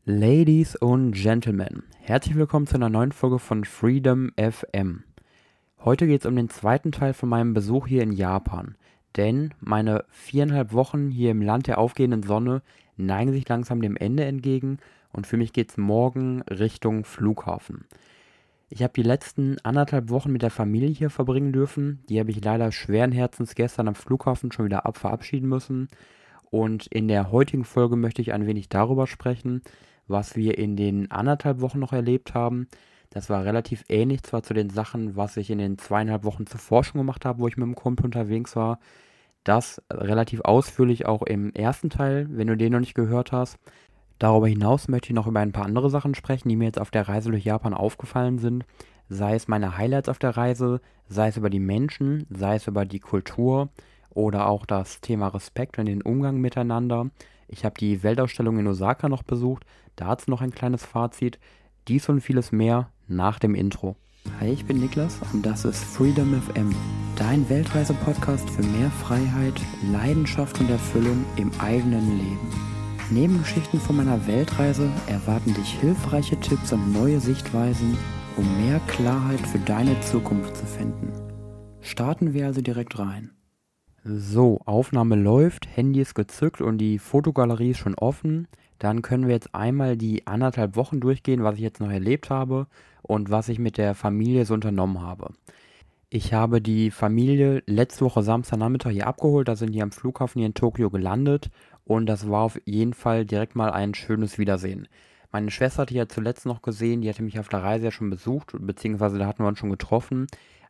Ladies und Gentlemen, herzlich willkommen zu einer neuen Folge von Freedom FM. Heute geht es um den zweiten Teil von meinem Besuch hier in Japan, denn meine 4,5 Wochen hier im Land der aufgehenden Sonne neigen sich langsam dem Ende entgegen und für mich geht es morgen Richtung Flughafen. Ich habe die letzten 1,5 Wochen mit der Familie hier verbringen dürfen, die habe ich leider schweren Herzens gestern am Flughafen schon wieder verabschieden müssen. Und in der heutigen Folge möchte ich ein wenig darüber sprechen, was wir in den 1,5 Wochen noch erlebt haben. Das war relativ ähnlich zwar zu den Sachen, was ich in den 2,5 Wochen zuvor schon gemacht habe, wo ich mit dem Kumpel unterwegs war. Das relativ ausführlich auch im ersten Teil, wenn du den noch nicht gehört hast. Darüber hinaus möchte ich noch über ein paar andere Sachen sprechen, die mir jetzt auf der Reise durch Japan aufgefallen sind. Sei es meine Highlights auf der Reise, sei es über die Menschen, sei es über die Kultur oder auch das Thema Respekt und den Umgang miteinander. Ich habe die Weltausstellung in Osaka noch besucht, dazu noch ein kleines Fazit. Dies und vieles mehr nach dem Intro. Hi, ich bin Niklas und das ist Freedom FM, dein Weltreise-Podcast für mehr Freiheit, Leidenschaft und Erfüllung im eigenen Leben. Neben Geschichten von meiner Weltreise erwarten dich hilfreiche Tipps und neue Sichtweisen, um mehr Klarheit für deine Zukunft zu finden. Starten wir also direkt rein. So, Aufnahme läuft, Handy ist gezückt und die Fotogalerie ist schon offen. Dann können wir jetzt einmal die 1,5 Wochen durchgehen, was ich jetzt noch erlebt habe und was ich mit der Familie so unternommen habe. Ich habe die Familie letzte Woche Samstagnachmittag hier abgeholt, da sind die am Flughafen hier in Tokio gelandet und das war auf jeden Fall direkt mal ein schönes Wiedersehen. Meine Schwester hatte ich ja zuletzt noch gesehen, die hatte mich auf der Reise ja schon besucht, beziehungsweise da hatten wir uns schon getroffen.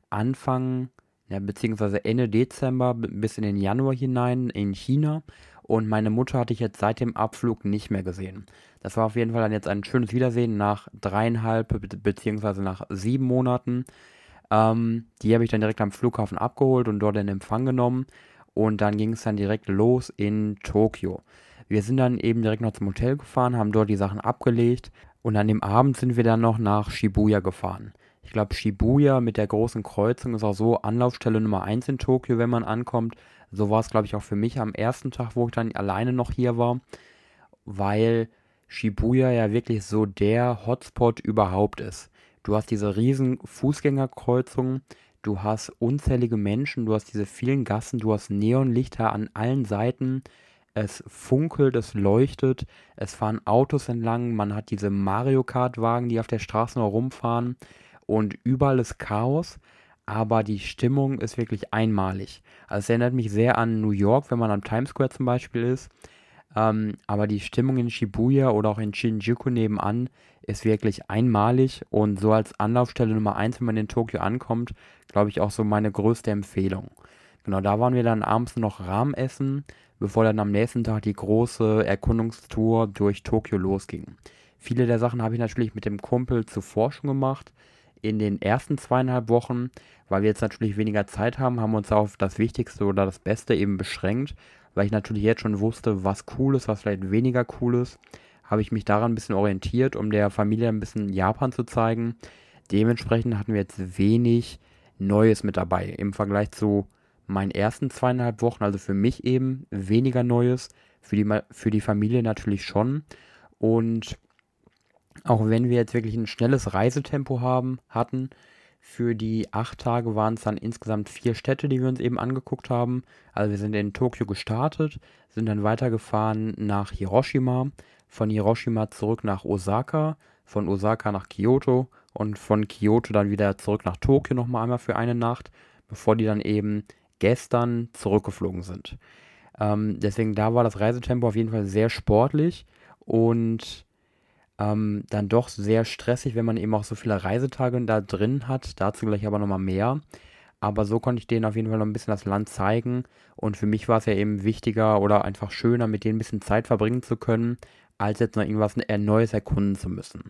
Beziehungsweise Ende Dezember bis in den Januar hinein in China und meine Mutter hatte ich jetzt seit dem Abflug nicht mehr gesehen. Das war auf jeden Fall dann jetzt ein schönes Wiedersehen nach 3,5 beziehungsweise nach 7 Monaten. Die habe ich dann direkt am Flughafen abgeholt und dort in Empfang genommen. Und dann ging es dann direkt los in Tokio. Wir sind dann eben direkt noch zum Hotel gefahren, haben dort die Sachen abgelegt. Und an dem Abend sind wir dann noch nach Shibuya gefahren. Ich glaube, Shibuya mit der großen Kreuzung ist auch so Anlaufstelle Nummer 1 in Tokio, wenn man ankommt. So war es, glaube ich, auch für mich am ersten Tag, wo ich dann alleine noch hier war. Weil Shibuya ja wirklich so der Hotspot überhaupt ist. Du hast diese riesen Fußgängerkreuzungen, du hast unzählige Menschen, du hast diese vielen Gassen, du hast Neonlichter an allen Seiten. Es funkelt, es leuchtet, es fahren Autos entlang, man hat diese Mario Kart-Wagen, die auf der Straße noch rumfahren und überall ist Chaos, aber die Stimmung ist wirklich einmalig. Also es erinnert mich sehr an New York, wenn man am Times Square zum Beispiel ist. Aber die Stimmung in Shibuya oder auch in Shinjuku nebenan ist wirklich einmalig und so als Anlaufstelle Nummer 1, wenn man in Tokio ankommt, glaube ich auch so meine größte Empfehlung. Genau, da waren wir dann abends noch Ramen essen, bevor dann am nächsten Tag die große Erkundungstour durch Tokio losging. Viele der Sachen habe ich natürlich mit dem Kumpel zuvor schon gemacht. In den ersten 2,5 Wochen, weil wir jetzt natürlich weniger Zeit haben, haben wir uns auf das Wichtigste oder das Beste eben beschränkt. Weil ich natürlich jetzt schon wusste, was cool ist, was vielleicht weniger cool ist, habe ich mich daran ein bisschen orientiert, um der Familie ein bisschen Japan zu zeigen. Dementsprechend hatten wir jetzt wenig Neues mit dabei im Vergleich zu meinen ersten 2,5 Wochen. Also für mich eben weniger Neues, für die Familie natürlich schon. Und auch wenn wir jetzt wirklich ein schnelles Reisetempo hatten, für die 8 Tage waren es dann insgesamt 4 Städte, die wir uns eben angeguckt haben. Also wir sind in Tokio gestartet, sind dann weitergefahren nach Hiroshima, von Hiroshima zurück nach Osaka, von Osaka nach Kyoto und von Kyoto dann wieder zurück nach Tokio nochmal einmal für eine Nacht, bevor die dann eben gestern zurückgeflogen sind. Deswegen da war das Reisetempo auf jeden Fall sehr sportlich und dann doch sehr stressig, wenn man eben auch so viele Reisetage da drin hat. Dazu gleich aber nochmal mehr. Aber so konnte ich denen auf jeden Fall noch ein bisschen das Land zeigen. Und für mich war es ja eben wichtiger oder einfach schöner, mit denen ein bisschen Zeit verbringen zu können, als jetzt noch irgendwas Neues erkunden zu müssen.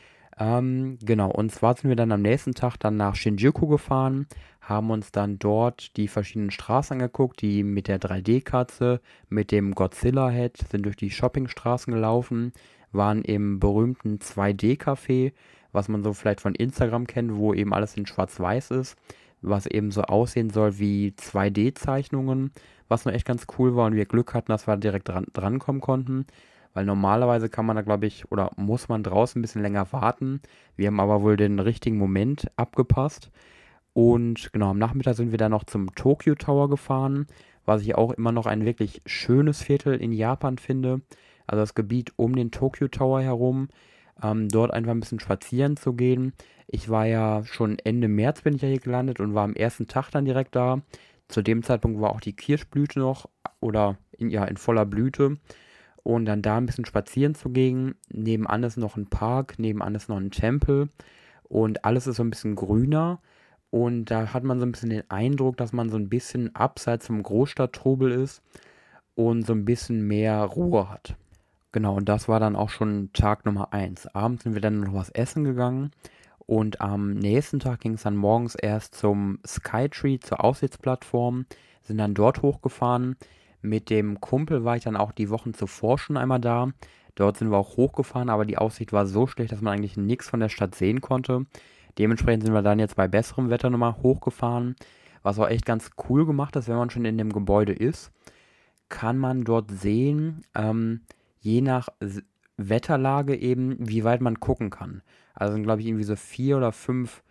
Genau, und zwar sind wir dann am nächsten Tag dann nach Shinjuku gefahren, haben uns dann dort die verschiedenen Straßen angeguckt, die mit der 3D-Katze, mit dem Godzilla-Head, sind durch die Shoppingstraßen gelaufen, waren im berühmten 2D-Café, was man so vielleicht von Instagram kennt, wo eben alles in Schwarz-Weiß ist, was eben so aussehen soll wie 2D-Zeichnungen, was noch echt ganz cool war und wir Glück hatten, dass wir direkt drankommen konnten. weil normalerweise kann man da, glaube ich, oder muss man draußen ein bisschen länger warten. Wir haben aber wohl den richtigen Moment abgepasst. Und genau, am Nachmittag sind wir dann noch zum Tokyo Tower gefahren, was ich auch immer noch ein wirklich schönes Viertel in Japan finde. Also das Gebiet um den Tokyo Tower herum, dort einfach ein bisschen spazieren zu gehen. Ich war ja schon Ende März bin ich ja hier gelandet und war am ersten Tag dann direkt da. Zu dem Zeitpunkt war auch die Kirschblüte noch oder in voller Blüte. Und dann da ein bisschen spazieren zu gehen. Nebenan ist noch ein Park, nebenan ist noch ein Tempel und alles ist so ein bisschen grüner. Und da hat man so ein bisschen den Eindruck, dass man so ein bisschen abseits vom Großstadttrubel ist und so ein bisschen mehr Ruhe hat. Genau, und das war dann auch schon Tag Nummer eins. Abends sind wir dann noch was essen gegangen und am nächsten Tag ging es dann morgens erst zum Skytree, zur Aussichtsplattform, sind dann dort hochgefahren. Mit dem Kumpel war ich dann auch die Wochen zuvor schon einmal da. Dort sind wir auch hochgefahren, aber die Aussicht war so schlecht, dass man eigentlich nichts von der Stadt sehen konnte. Dementsprechend sind wir dann jetzt bei besserem Wetter nochmal hochgefahren. Was auch echt ganz cool gemacht ist, wenn man schon in dem Gebäude ist, kann man dort sehen, je nach Wetterlage eben, wie weit man gucken kann. Also sind, glaube ich, irgendwie so 4 oder 5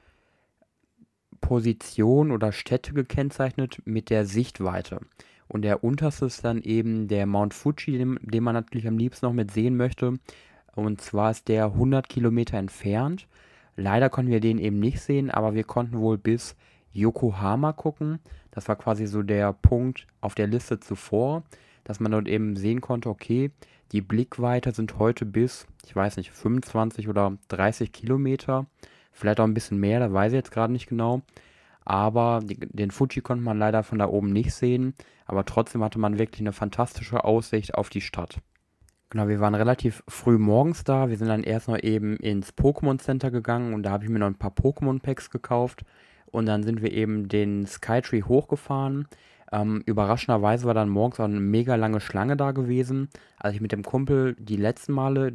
Positionen oder Städte gekennzeichnet mit der Sichtweite. Und der unterste ist dann eben der Mount Fuji, den man natürlich am liebsten noch mit sehen möchte. Und zwar ist der 100 Kilometer entfernt. Leider konnten wir den eben nicht sehen, aber wir konnten wohl bis Yokohama gucken. Das war quasi so der Punkt auf der Liste zuvor, dass man dort eben sehen konnte, okay, die Blickweite sind heute bis, ich weiß nicht, 25 oder 30 Kilometer. Vielleicht auch ein bisschen mehr, da weiß ich jetzt gerade nicht genau. Aber den Fuji konnte man leider von da oben nicht sehen. Aber trotzdem hatte man wirklich eine fantastische Aussicht auf die Stadt. Genau, wir waren relativ früh morgens da. Wir sind dann erst noch eben ins Pokémon Center gegangen und da habe ich mir noch ein paar Pokémon Packs gekauft. Und dann sind wir eben den Skytree hochgefahren. Überraschenderweise war dann morgens auch eine mega lange Schlange da gewesen. Als ich mit dem Kumpel die letzten Male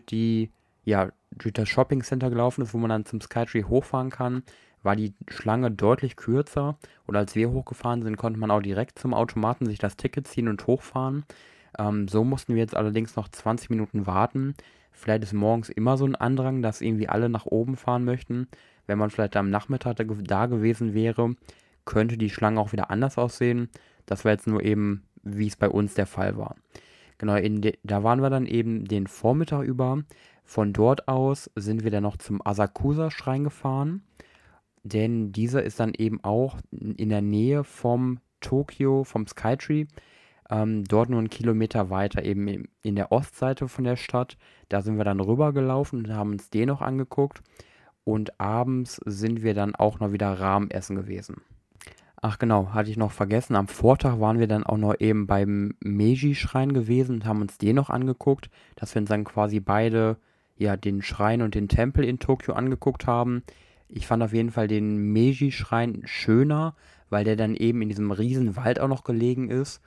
durch das Shopping Center gelaufen ist, wo man dann zum Skytree hochfahren kann, war die Schlange deutlich kürzer. Und als wir hochgefahren sind, konnte man auch direkt zum Automaten sich das Ticket ziehen und hochfahren. So mussten wir jetzt allerdings noch 20 Minuten warten. Vielleicht ist morgens immer so ein Andrang, dass irgendwie alle nach oben fahren möchten. Wenn man vielleicht am Nachmittag da gewesen wäre, könnte die Schlange auch wieder anders aussehen. Das war jetzt nur eben, wie es bei uns der Fall war. Genau, da waren wir dann eben den Vormittag über. Von dort aus sind wir dann noch zum Asakusa-Schrein gefahren, denn dieser ist dann eben auch in der Nähe vom Skytree, dort nur einen Kilometer weiter, eben in der Ostseite von der Stadt. Da sind wir dann rübergelaufen und haben uns den noch angeguckt. Und abends sind wir dann auch noch wieder Ramen essen gewesen. Ach genau, hatte ich noch vergessen. Am Vortag waren wir dann auch noch eben beim Meiji-Schrein gewesen und haben uns den noch angeguckt, dass wir uns dann quasi beide, ja, den Schrein und den Tempel in Tokio angeguckt haben. Ich fand auf jeden Fall den Meiji-Schrein schöner, weil der dann eben in diesem riesen Wald auch noch gelegen ist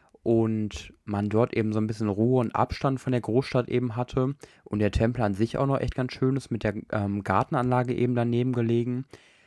und man dort eben so ein bisschen Ruhe und Abstand von der Großstadt eben hatte und der Tempel an sich auch noch echt ganz schön ist mit der Gartenanlage eben daneben gelegen.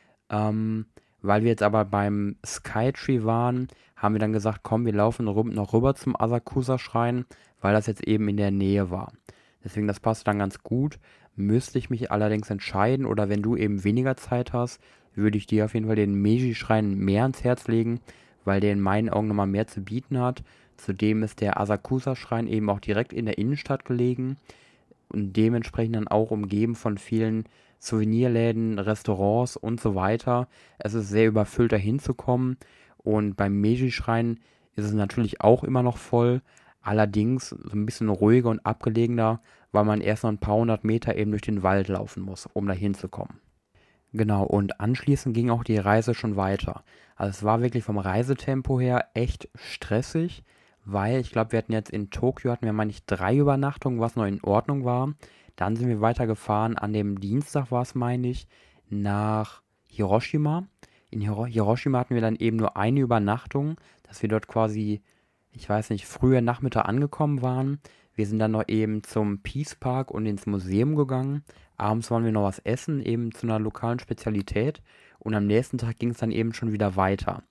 Weil wir jetzt aber beim Skytree waren, haben wir dann gesagt, komm, wir laufen noch rüber zum Asakusa-Schrein, weil das jetzt eben in der Nähe war. Deswegen, das passt dann ganz gut. Müsste ich mich allerdings entscheiden oder wenn du eben weniger Zeit hast, würde ich dir auf jeden Fall den Meiji-Schrein mehr ans Herz legen, weil der in meinen Augen nochmal mehr zu bieten hat. Zudem ist der Asakusa-Schrein eben auch direkt in der Innenstadt gelegen und dementsprechend dann auch umgeben von vielen Souvenirläden, Restaurants und so weiter. Es ist sehr überfüllt, da hinzukommen. Und beim Meiji-Schrein ist es natürlich auch immer noch voll. Allerdings so ein bisschen ruhiger und abgelegener, weil man erst noch ein paar hundert Meter eben durch den Wald laufen muss, um da hinzukommen. Genau, und anschließend ging auch die Reise schon weiter. Also es war wirklich vom Reisetempo her echt stressig, weil ich glaube, wir hatten jetzt in Tokio, hatten wir, meine ich, 3 Übernachtungen, was noch in Ordnung war. Dann sind wir weitergefahren, an dem Dienstag war es, meine ich, nach Hiroshima. In Hiroshima hatten wir dann eben nur eine Übernachtung, dass wir dort quasi, ich weiß nicht, früher Nachmittag angekommen waren. Wir sind dann noch eben zum Peace Park und ins Museum gegangen. Abends wollen wir noch was essen, eben zu einer lokalen Spezialität. Und am nächsten Tag ging es dann eben schon wieder weiter.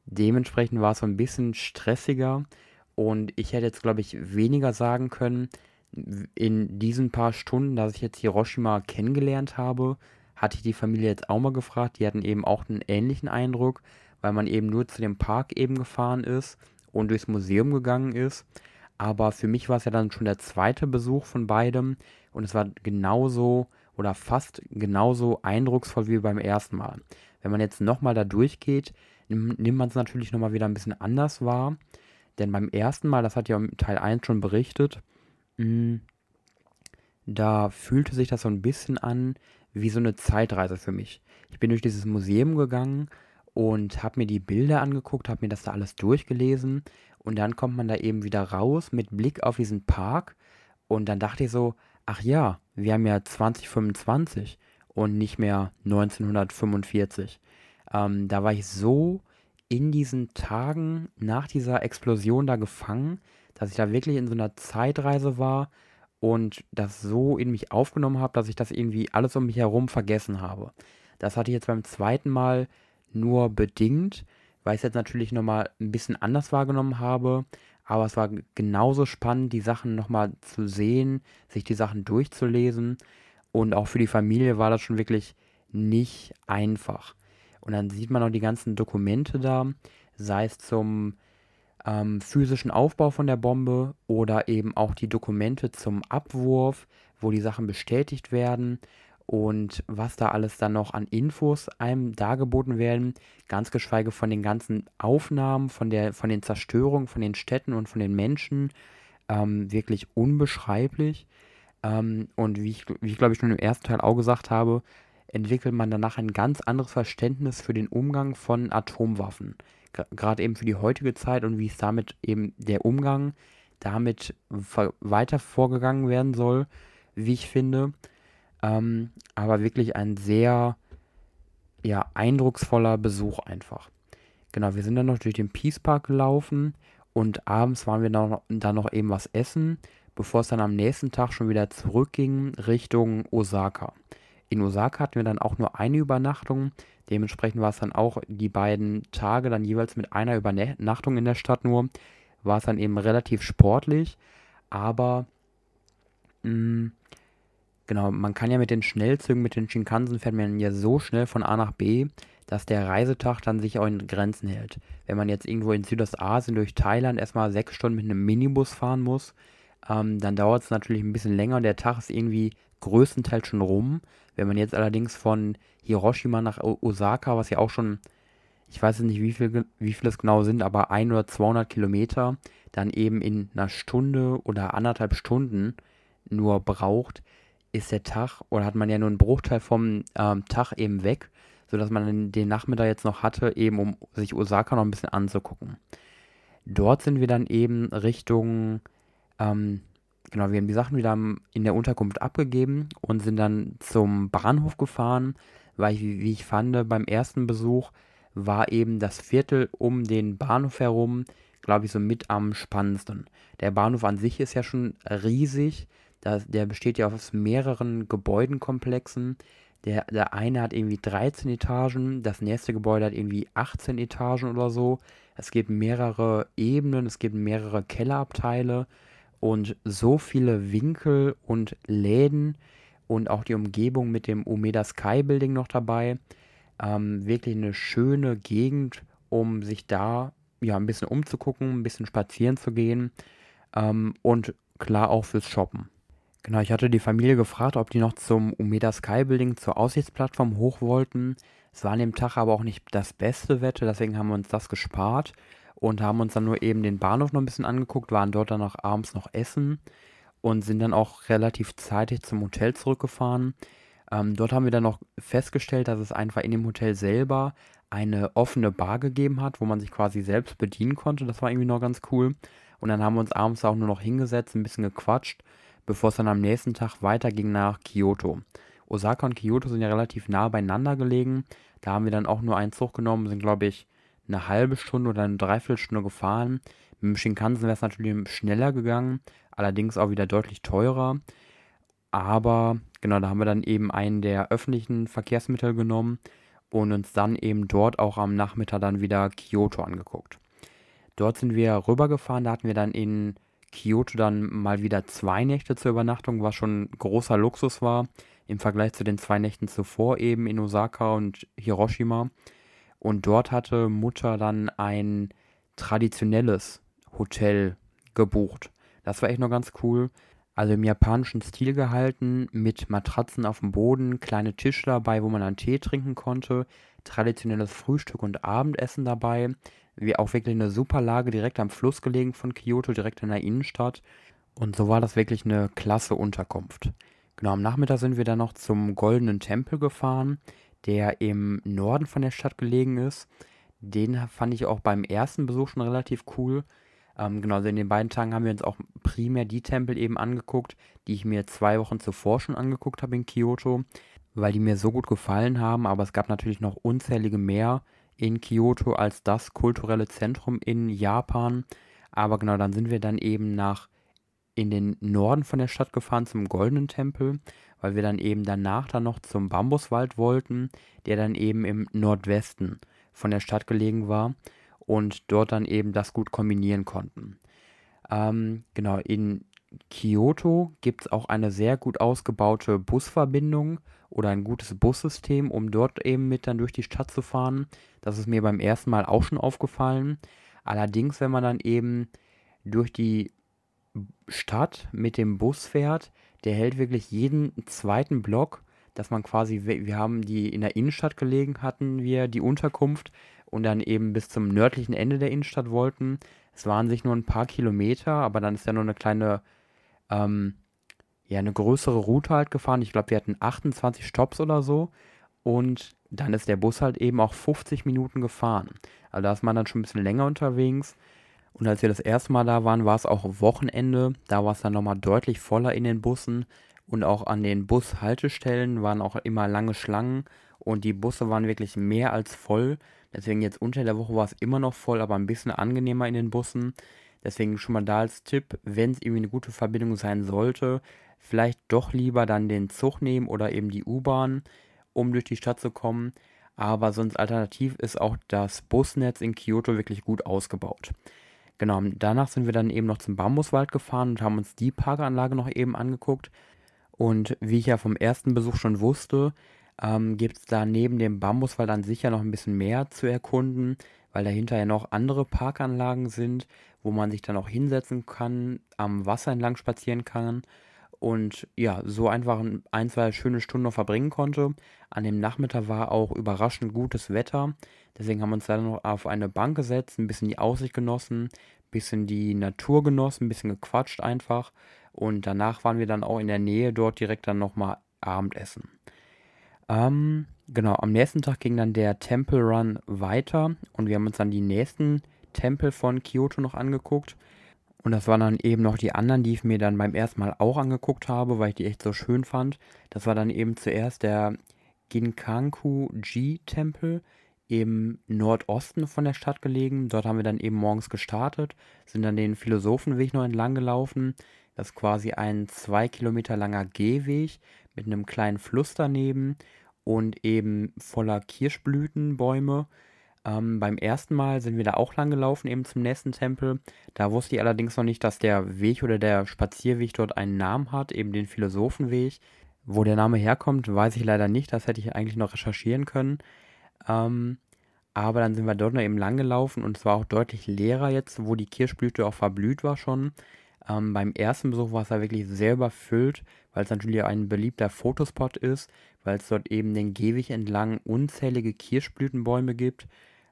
Dementsprechend war es so ein bisschen stressiger. Und ich hätte jetzt, glaube ich, weniger sagen können, In diesen paar Stunden, dass ich jetzt Hiroshima kennengelernt habe, hatte ich die Familie jetzt auch mal gefragt. Die hatten eben auch einen ähnlichen Eindruck, weil man eben nur zu dem Park eben gefahren ist und durchs Museum gegangen ist. Aber für mich war es ja dann schon der zweite Besuch von beidem und es war genauso oder fast genauso eindrucksvoll wie beim ersten Mal. Wenn man jetzt nochmal da durchgeht, nimmt man es natürlich nochmal wieder ein bisschen anders wahr. Denn beim ersten Mal, das hat ja im Teil 1 schon berichtet, mh, da fühlte sich das so ein bisschen an wie so eine Zeitreise für mich. Ich bin durch dieses Museum gegangen und habe mir die Bilder angeguckt, habe mir das da alles durchgelesen und dann kommt man da eben wieder raus mit Blick auf diesen Park und dann dachte ich so, ach ja, wir haben ja 2025 und nicht mehr 1945. Da war ich so in diesen Tagen nach dieser Explosion da gefangen, dass ich da wirklich in so einer Zeitreise war und das so in mich aufgenommen habe, dass ich das irgendwie alles um mich herum vergessen habe. Das hatte ich jetzt beim zweiten Mal nur bedingt, weil ich es jetzt natürlich nochmal ein bisschen anders wahrgenommen habe. Aber es war genauso spannend, die Sachen nochmal zu sehen, sich die Sachen durchzulesen. Und auch für die Familie war das schon wirklich nicht einfach. Und dann sieht man auch die ganzen Dokumente da, sei es zum physischen Aufbau von der Bombe oder eben auch die Dokumente zum Abwurf, wo die Sachen bestätigt werden und was da alles dann noch an Infos einem dargeboten werden, ganz geschweige von den ganzen Aufnahmen, von den Zerstörungen, von den Städten und von den Menschen, wirklich unbeschreiblich. Und wie ich glaube ich schon im ersten Teil auch gesagt habe, entwickelt man danach ein ganz anderes Verständnis für den Umgang von Atomwaffen. Gerade eben für die heutige Zeit und wie es damit eben der Umgang damit weiter vorgegangen werden soll, wie ich finde. Aber wirklich ein sehr, ja, eindrucksvoller Besuch einfach. Genau, wir sind dann noch durch den Peace Park gelaufen und abends waren wir dann noch eben was essen, bevor es dann am nächsten Tag schon wieder zurückging Richtung Osaka. In Osaka hatten wir dann auch nur eine Übernachtung. Dementsprechend war es dann auch die beiden Tage dann jeweils mit einer Übernachtung in der Stadt nur. War es dann eben relativ sportlich, aber mh, genau, man kann ja mit den Schnellzügen, mit den Shinkansen fährt man ja so schnell von A nach B, dass der Reisetag dann sich auch in Grenzen hält. Wenn man jetzt irgendwo in Südostasien durch Thailand erstmal 6 Stunden mit einem Minibus fahren muss, dann dauert es natürlich ein bisschen länger und der Tag ist irgendwie größtenteils schon rum. Wenn man jetzt allerdings von Hiroshima nach Osaka, was ja auch schon, ich weiß jetzt nicht, wie viel es genau sind, aber 100 oder 200 Kilometer, dann eben in einer Stunde oder 1,5 Stunden nur braucht, ist der Tag oder hat man ja nur einen Bruchteil vom Tag eben weg, sodass man den Nachmittag jetzt noch hatte, eben um sich Osaka noch ein bisschen anzugucken. Dort sind wir dann eben Richtung, ähm, genau, wir haben die Sachen wieder in der Unterkunft abgegeben und sind dann zum Bahnhof gefahren, weil ich, wie ich fand, beim ersten Besuch war eben das Viertel um den Bahnhof herum, glaube ich, so mit am spannendsten. Der Bahnhof an sich ist ja schon riesig. Der besteht ja aus mehreren Gebäudenkomplexen. Der eine hat irgendwie 13 Etagen, das nächste Gebäude hat irgendwie 18 Etagen oder so. Es gibt mehrere Ebenen, es gibt mehrere Kellerabteile und so viele Winkel und Läden und auch die Umgebung mit dem Umeda Sky Building noch dabei. Wirklich eine schöne Gegend, um sich da ja ein bisschen umzugucken, ein bisschen spazieren zu gehen und klar auch fürs Shoppen. Genau, ich hatte die Familie gefragt, ob die noch zum Umeda Sky Building zur Aussichtsplattform hoch wollten. Es war an dem Tag aber auch nicht das beste Wetter, deswegen haben wir uns das gespart und haben uns dann nur eben den Bahnhof noch ein bisschen angeguckt, waren dort dann auch abends noch essen und sind dann auch relativ zeitig zum Hotel zurückgefahren. Dort haben wir dann noch festgestellt, dass es einfach in dem Hotel selber eine offene Bar gegeben hat, wo man sich quasi selbst bedienen konnte. Das war irgendwie noch ganz cool. Und dann haben wir uns abends auch nur noch hingesetzt, ein bisschen gequatscht, bevor es dann am nächsten Tag weiterging nach Kyoto. Osaka und Kyoto sind ja relativ nah beieinander gelegen. Da haben wir dann auch nur einen Zug genommen, sind glaube ich eine halbe Stunde oder eine Dreiviertelstunde gefahren. Mit dem Shinkansen wäre es natürlich schneller gegangen, allerdings auch wieder deutlich teurer. Aber genau, da haben wir dann eben einen der öffentlichen Verkehrsmittel genommen und uns dann eben dort auch am Nachmittag dann wieder Kyoto angeguckt. Dort sind wir rübergefahren, da hatten wir dann in Kyoto dann mal wieder 2 Nächte zur Übernachtung, was schon großer Luxus war im Vergleich zu den 2 Nächten zuvor eben in Osaka und Hiroshima. Und dort hatte Mutter dann ein traditionelles Hotel gebucht. Das war echt noch ganz cool. Also im japanischen Stil gehalten, mit Matratzen auf dem Boden, kleine Tische dabei, wo man dann Tee trinken konnte, traditionelles Frühstück und Abendessen dabei. Wie auch wirklich eine super Lage direkt am Fluss gelegen von Kyoto, direkt in der Innenstadt. Und so war das wirklich eine klasse Unterkunft. Genau, am Nachmittag sind wir dann noch zum Goldenen Tempel gefahren, der im Norden von der Stadt gelegen ist. Den fand ich auch beim ersten Besuch schon relativ cool. Genau, also in den beiden Tagen haben wir uns auch primär die Tempel eben angeguckt, die ich mir 2 Wochen zuvor schon angeguckt habe in Kyoto, weil die mir so gut gefallen haben. Aber es gab natürlich noch unzählige mehr in Kyoto als das kulturelle Zentrum in Japan. Aber genau, dann sind wir dann eben in den Norden von der Stadt gefahren zum Goldenen Tempel, weil wir dann eben danach dann noch zum Bambuswald wollten, der dann eben im Nordwesten von der Stadt gelegen war und dort dann eben das gut kombinieren konnten. Genau, in Kyoto gibt es auch eine sehr gut ausgebaute Busverbindung oder ein gutes Bussystem, um dort eben mit dann durch die Stadt zu fahren. Das ist mir beim ersten Mal auch schon aufgefallen. Allerdings, wenn man dann eben durch die Stadt mit dem Bus fährt, der hält wirklich jeden zweiten Block, dass man quasi, wir haben die in der Innenstadt gelegen, hatten wir die Unterkunft und dann eben bis zum nördlichen Ende der Innenstadt wollten. Es waren sich nur ein paar Kilometer, aber dann ist ja nur eine kleine, ähm, ja, eine größere Route halt gefahren. Ich glaube, wir hatten 28 Stopps oder so und dann ist der Bus halt eben auch 50 Minuten gefahren. Also da ist man dann schon ein bisschen länger unterwegs. Und als wir das erste Mal da waren, war es auch Wochenende. Da war es dann nochmal deutlich voller in den Bussen. Und auch an den Bushaltestellen waren auch immer lange Schlangen. Und die Busse waren wirklich mehr als voll. Deswegen jetzt unter der Woche war es immer noch voll, aber ein bisschen angenehmer in den Bussen. Deswegen schon mal da als Tipp, wenn es irgendwie eine gute Verbindung sein sollte, vielleicht doch lieber dann den Zug nehmen oder eben die U-Bahn, um durch die Stadt zu kommen. Aber sonst alternativ ist auch das Busnetz in Kyoto wirklich gut ausgebaut. Genau, danach sind wir dann eben noch zum Bambuswald gefahren und haben uns die Parkanlage noch eben angeguckt. Und wie ich ja vom ersten Besuch schon wusste, gibt es da neben dem Bambuswald an sich ja noch ein bisschen mehr zu erkunden, weil dahinter ja noch andere Parkanlagen sind, wo man sich dann auch hinsetzen kann, am Wasser entlang spazieren kann und ja, so einfach zwei schöne Stunden noch verbringen konnte. An dem Nachmittag war auch überraschend gutes Wetter. Deswegen haben wir uns dann noch auf eine Bank gesetzt, ein bisschen die Aussicht genossen, ein bisschen die Natur genossen, ein bisschen gequatscht einfach. Und danach waren wir dann auch in der Nähe dort direkt dann nochmal Abendessen. Genau, am nächsten Tag ging dann der Temple Run weiter und wir haben uns dann die nächsten Tempel von Kyoto noch angeguckt. Und das waren dann eben noch die anderen, die ich mir dann beim ersten Mal auch angeguckt habe, weil ich die echt so schön fand. Das war dann eben zuerst der Ginkaku-ji-Tempel im Nordosten von der Stadt gelegen. Dort haben wir dann eben morgens gestartet, sind dann den Philosophenweg noch entlang gelaufen. Das ist quasi ein 2 Kilometer langer Gehweg mit einem kleinen Fluss daneben und eben voller Kirschblütenbäume. Beim ersten Mal sind wir da auch lang gelaufen, eben zum nächsten Tempel. Da wusste ich allerdings noch nicht, dass der Weg oder der Spazierweg dort einen Namen hat, eben den Philosophenweg. Wo der Name herkommt, weiß ich leider nicht. Das hätte ich eigentlich noch recherchieren können. Ähm, aber dann sind wir dort noch eben lang gelaufen und es war auch deutlich leerer jetzt, wo die Kirschblüte auch verblüht war schon. Beim ersten Besuch war es da wirklich sehr überfüllt, weil es natürlich ein beliebter Fotospot ist, weil es dort eben den Gehweg entlang unzählige Kirschblütenbäume gibt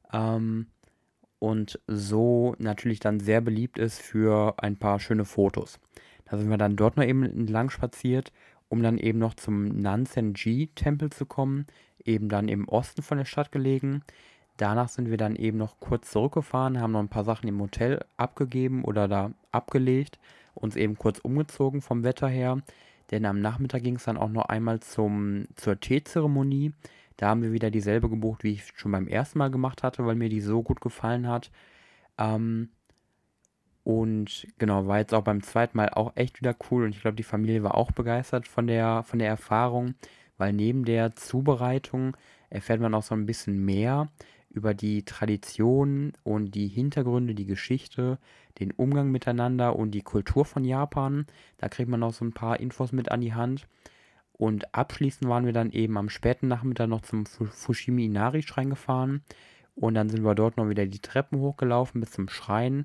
und so natürlich dann sehr beliebt ist für ein paar schöne Fotos. Da sind wir dann dort noch eben entlang spaziert, um dann eben noch zum Nanzenji-Tempel zu kommen, eben dann im Osten von der Stadt gelegen. Danach sind wir dann eben noch kurz zurückgefahren, haben noch ein paar Sachen im Hotel abgegeben oder da abgelegt, uns eben kurz umgezogen vom Wetter her. Denn am Nachmittag ging es dann auch noch einmal zur Teezeremonie. Da haben wir wieder dieselbe gebucht, wie ich schon beim ersten Mal gemacht hatte, weil mir die so gut gefallen hat. Ähm, und genau, war jetzt auch beim zweiten Mal auch echt wieder cool. Und ich glaube, die Familie war auch begeistert von der Erfahrung, weil neben der Zubereitung erfährt man auch so ein bisschen mehr über die Tradition und die Hintergründe, die Geschichte, den Umgang miteinander und die Kultur von Japan. Da kriegt man noch so ein paar Infos mit an die Hand. Und abschließend waren wir dann eben am späten Nachmittag noch zum Fushimi Inari Schrein gefahren. Und dann sind wir dort noch wieder die Treppen hochgelaufen bis zum Schrein.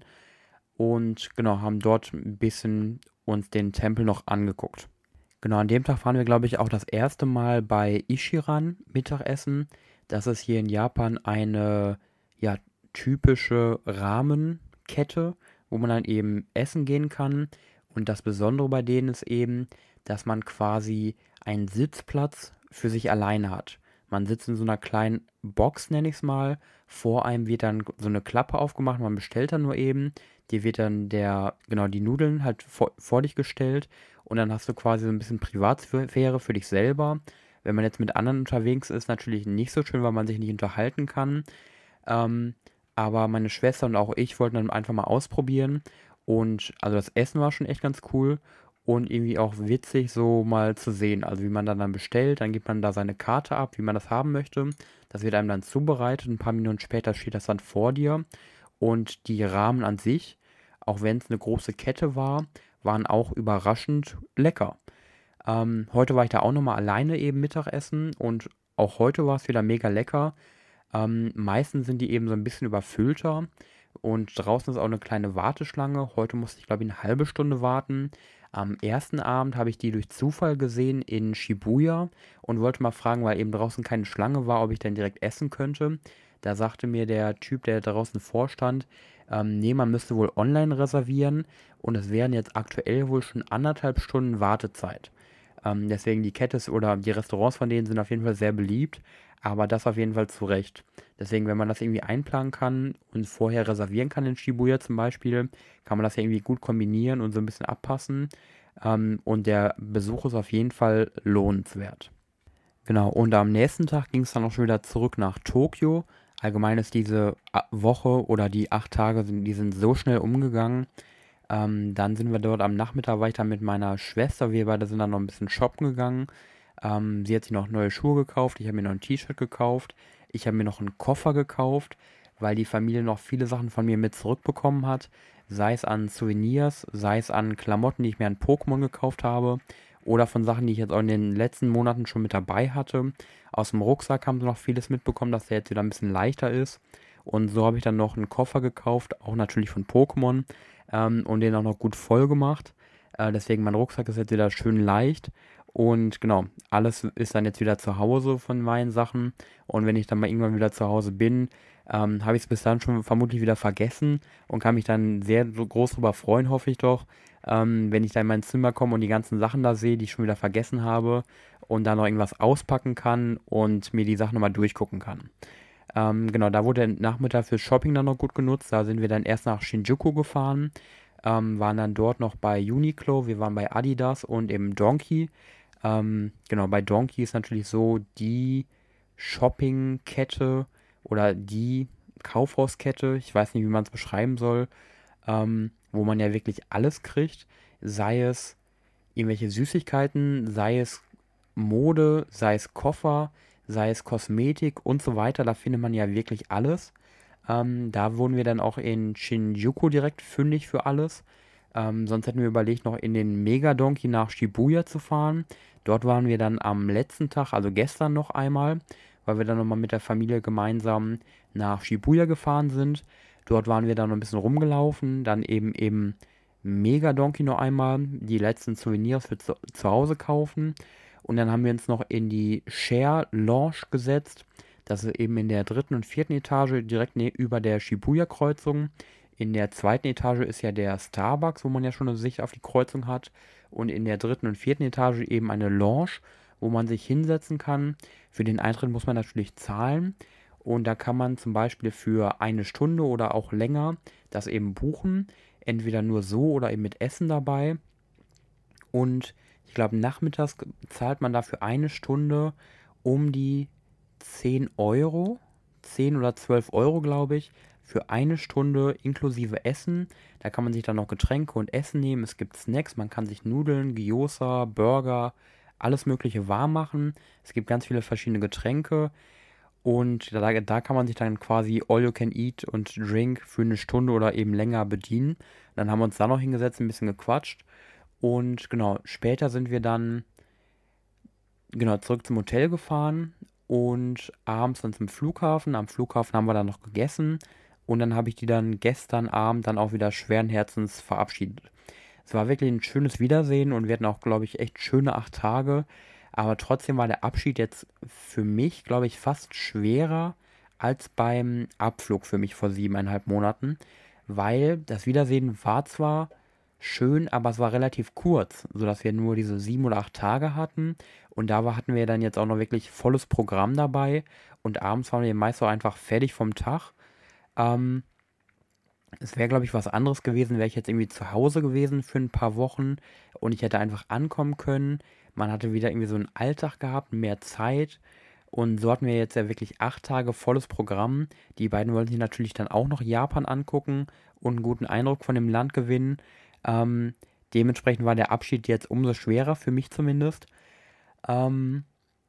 Und genau, haben dort ein bisschen uns den Tempel noch angeguckt. Genau, an dem Tag waren wir, glaube ich, auch das erste Mal bei Ichiran Mittagessen. Das ist hier in Japan eine, ja, typische Ramenkette, wo man dann eben essen gehen kann. Und das Besondere bei denen ist eben, dass man quasi einen Sitzplatz für sich alleine hat. Man sitzt in so einer kleinen Box, nenne ich es mal. Vor einem wird dann so eine Klappe aufgemacht, man bestellt dann nur eben. Dir wird dann genau, die Nudeln halt vor dich gestellt und dann hast du quasi so ein bisschen Privatsphäre für dich selber. Wenn man jetzt mit anderen unterwegs ist, natürlich nicht so schön, weil man sich nicht unterhalten kann. Ähm, aber meine Schwester und auch ich wollten dann einfach mal ausprobieren. Und also das Essen war schon echt ganz cool und irgendwie auch witzig, so mal zu sehen. Also wie man dann bestellt, dann gibt man da seine Karte ab, wie man das haben möchte. Das wird einem dann zubereitet. Ein paar Minuten später steht das dann vor dir. Und die Ramen an sich, auch wenn es eine große Kette war, waren auch überraschend lecker. Heute war ich da auch nochmal alleine eben Mittagessen und auch heute war es wieder mega lecker. Meistens sind die eben so ein bisschen überfüllter und draußen ist auch eine kleine Warteschlange. Heute musste ich, glaube ich, eine halbe Stunde warten. Am ersten Abend habe ich die durch Zufall gesehen in Shibuya und wollte mal fragen, weil eben draußen keine Schlange war, ob ich denn direkt essen könnte. Da sagte mir der Typ, der draußen vorstand, nee, man müsste wohl online reservieren und es wären jetzt aktuell wohl schon 1,5 Stunden Wartezeit. Deswegen die Kette oder die Restaurants von denen sind auf jeden Fall sehr beliebt, aber das auf jeden Fall zu Recht. Deswegen, wenn man das irgendwie einplanen kann und vorher reservieren kann in Shibuya zum Beispiel, kann man das ja irgendwie gut kombinieren und so ein bisschen abpassen. Und der Besuch ist auf jeden Fall lohnenswert. Genau, und am nächsten Tag ging es dann auch schon wieder zurück nach Tokio. Allgemein ist diese Woche oder die 8 Tage, die sind so schnell umgegangen. Dann sind wir dort am Nachmittag weiter mit meiner Schwester. Wir beide sind dann noch ein bisschen shoppen gegangen. Sie hat sich noch neue Schuhe gekauft. Ich habe mir noch ein T-Shirt gekauft. Ich habe mir noch einen Koffer gekauft, weil die Familie noch viele Sachen von mir mit zurückbekommen hat. Sei es an Souvenirs, sei es an Klamotten, die ich mir an Pokémon gekauft habe. Oder von Sachen, die ich jetzt auch in den letzten Monaten schon mit dabei hatte. Aus dem Rucksack haben sie noch vieles mitbekommen, dass der jetzt wieder ein bisschen leichter ist. Und so habe ich dann noch einen Koffer gekauft, auch natürlich von Pokémon, und den auch noch gut voll gemacht. Deswegen mein Rucksack ist jetzt wieder schön leicht. Und genau, alles ist dann jetzt wieder zu Hause von meinen Sachen. Und wenn ich dann mal irgendwann wieder zu Hause bin, habe ich es bis dann schon vermutlich wieder vergessen und kann mich dann sehr so groß darüber freuen, hoffe ich doch, wenn ich da in mein Zimmer komme und die ganzen Sachen da sehe, die ich schon wieder vergessen habe und dann noch irgendwas auspacken kann und mir die Sachen nochmal durchgucken kann. Genau, da wurde der Nachmittag fürs Shopping dann noch gut genutzt. Da sind wir dann erst nach Shinjuku gefahren, waren dann dort noch bei Uniqlo, wir waren bei Adidas und im Donkey. Genau, bei Donkey ist natürlich so die Shoppingkette oder die Kaufhauskette, ich weiß nicht, wie man es beschreiben soll, wo man ja wirklich alles kriegt, sei es irgendwelche Süßigkeiten, sei es Mode, sei es Koffer, sei es Kosmetik und so weiter. Da findet man ja wirklich alles. Da wurden wir dann auch in Shinjuku direkt fündig für alles. Sonst hätten wir überlegt, noch in den Mega Donkey nach Shibuya zu fahren. Dort waren wir dann am letzten Tag, also gestern noch einmal, weil wir dann nochmal mit der Familie gemeinsam nach Shibuya gefahren sind. Dort waren wir dann noch ein bisschen rumgelaufen, dann eben Mega Donkey noch einmal, die letzten Souvenirs für zu Hause kaufen. Und dann haben wir uns noch in die Share Lounge gesetzt. Das ist eben in der 3. und 4. Etage, direkt über der Shibuya-Kreuzung. In der 2. Etage ist ja der Starbucks, wo man ja schon eine Sicht auf die Kreuzung hat. Und in der 3. und 4. Etage eben eine Lounge, wo man sich hinsetzen kann. Für den Eintritt muss man natürlich zahlen. Und da kann man zum Beispiel für 1 Stunde oder auch länger das eben buchen. Entweder nur so oder eben mit Essen dabei. Und ich glaube, nachmittags zahlt man dafür 1 Stunde um die 10 Euro. 10 oder 12 Euro, glaube ich, für 1 Stunde inklusive Essen. Da kann man sich dann noch Getränke und Essen nehmen. Es gibt Snacks, man kann sich Nudeln, Gyoza, Burger, alles Mögliche warm machen. Es gibt ganz viele verschiedene Getränke. Und da kann man sich dann quasi All You Can Eat und Drink für eine Stunde oder eben länger bedienen. Dann haben wir uns da noch hingesetzt, ein bisschen gequatscht. Und genau, später sind wir dann genau zurück zum Hotel gefahren und abends dann zum Flughafen. Am Flughafen haben wir dann noch gegessen und dann habe ich die dann gestern Abend dann auch wieder schweren Herzens verabschiedet. Es war wirklich ein schönes Wiedersehen und wir hatten auch, glaube ich, echt schöne 8 Tage. Aber trotzdem war der Abschied jetzt für mich, glaube ich, fast schwerer als beim Abflug für mich vor 7,5 Monaten, weil das Wiedersehen war zwar schön, aber es war relativ kurz, sodass wir nur diese 7 oder 8 Tage hatten. Und hatten wir dann jetzt auch noch wirklich volles Programm dabei. Und abends waren wir meist so einfach fertig vom Tag. Ähm, Es wäre, glaube ich, was anderes gewesen, wäre ich jetzt irgendwie zu Hause gewesen für ein paar Wochen und ich hätte einfach ankommen können. Man hatte wieder irgendwie so einen Alltag gehabt, mehr Zeit. Und so hatten wir jetzt ja wirklich 8 Tage volles Programm. Die beiden wollten sich natürlich dann auch noch Japan angucken und einen guten Eindruck von dem Land gewinnen. Ähm, Dementsprechend war der Abschied jetzt umso schwerer, für mich zumindest. Ähm,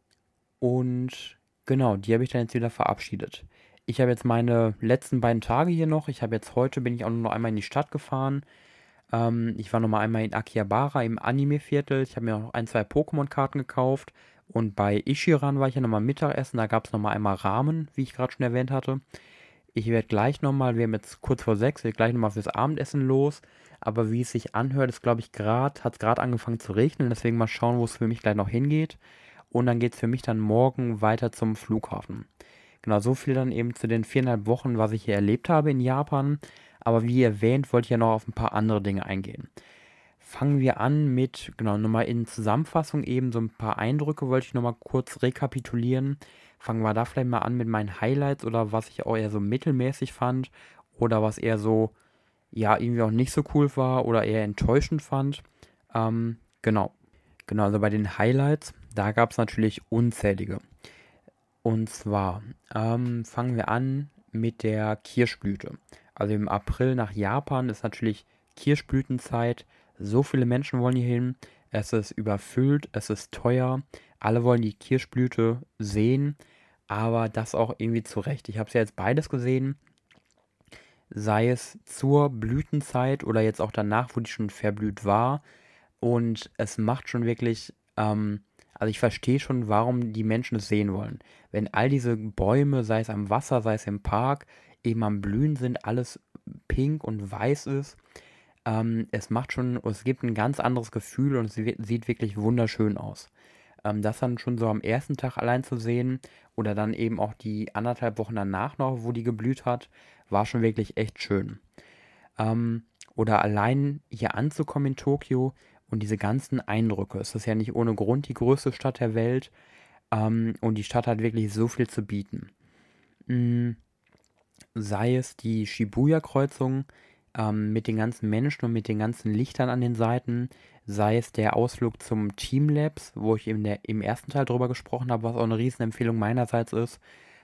und genau, die habe ich dann jetzt wieder verabschiedet. Ich habe jetzt meine letzten beiden Tage hier noch. Heute bin ich auch nur noch einmal in die Stadt gefahren. Ich war noch mal einmal in Akihabara im Anime-Viertel. Ich habe mir auch noch ein, zwei Pokémon-Karten gekauft. Und bei Ishiran war ich ja noch mal Mittagessen. Da gab es noch mal einmal Ramen, wie ich gerade schon erwähnt hatte. Ich werde gleich noch mal, wir haben jetzt kurz vor 6, werde gleich noch mal fürs Abendessen los. Aber wie es sich anhört, hat es gerade angefangen zu regnen. Deswegen mal schauen, wo es für mich gleich noch hingeht. Und dann geht es für mich dann morgen weiter zum Flughafen. Genau, so viel dann eben zu den 4,5 Wochen, was ich hier erlebt habe in Japan. Aber wie erwähnt, wollte ich ja noch auf ein paar andere Dinge eingehen. Fangen wir an mit, genau, nochmal in Zusammenfassung eben so ein paar Eindrücke wollte ich nochmal kurz rekapitulieren. Fangen wir da vielleicht mal an mit meinen Highlights oder was ich auch eher so mittelmäßig fand oder was eher so, ja, irgendwie auch nicht so cool war oder eher enttäuschend fand. Genau. Genau, also bei den Highlights, da gab es natürlich unzählige. Und zwar fangen wir an mit der Kirschblüte. Also im April nach Japan ist natürlich Kirschblütenzeit. So viele Menschen wollen hier hin. Es ist überfüllt, es ist teuer. Alle wollen die Kirschblüte sehen, aber das auch irgendwie zurecht. Ich habe es ja jetzt beides gesehen, sei es zur Blütenzeit oder jetzt auch danach, wo die schon verblüht war. Und es macht schon wirklich, also ich verstehe schon, warum die Menschen es sehen wollen. Wenn all diese Bäume, sei es am Wasser, sei es im Park, eben am Blühen sind, alles pink und weiß ist, es gibt ein ganz anderes Gefühl und sieht wirklich wunderschön aus. Das dann schon so am ersten Tag allein zu sehen oder dann eben auch die 1,5 Wochen danach noch, wo die geblüht hat, war schon wirklich echt schön. Ähm, oder allein hier anzukommen in Tokio und diese ganzen Eindrücke. Es ist ja nicht ohne Grund die größte Stadt der Welt. Und die Stadt hat wirklich so viel zu bieten. Mm, Sei es die Shibuya-Kreuzung mit den ganzen Menschen und mit den ganzen Lichtern an den Seiten, sei es der Ausflug zum Teamlabs, wo ich im ersten Teil drüber gesprochen habe, was auch eine Riesenempfehlung meinerseits ist,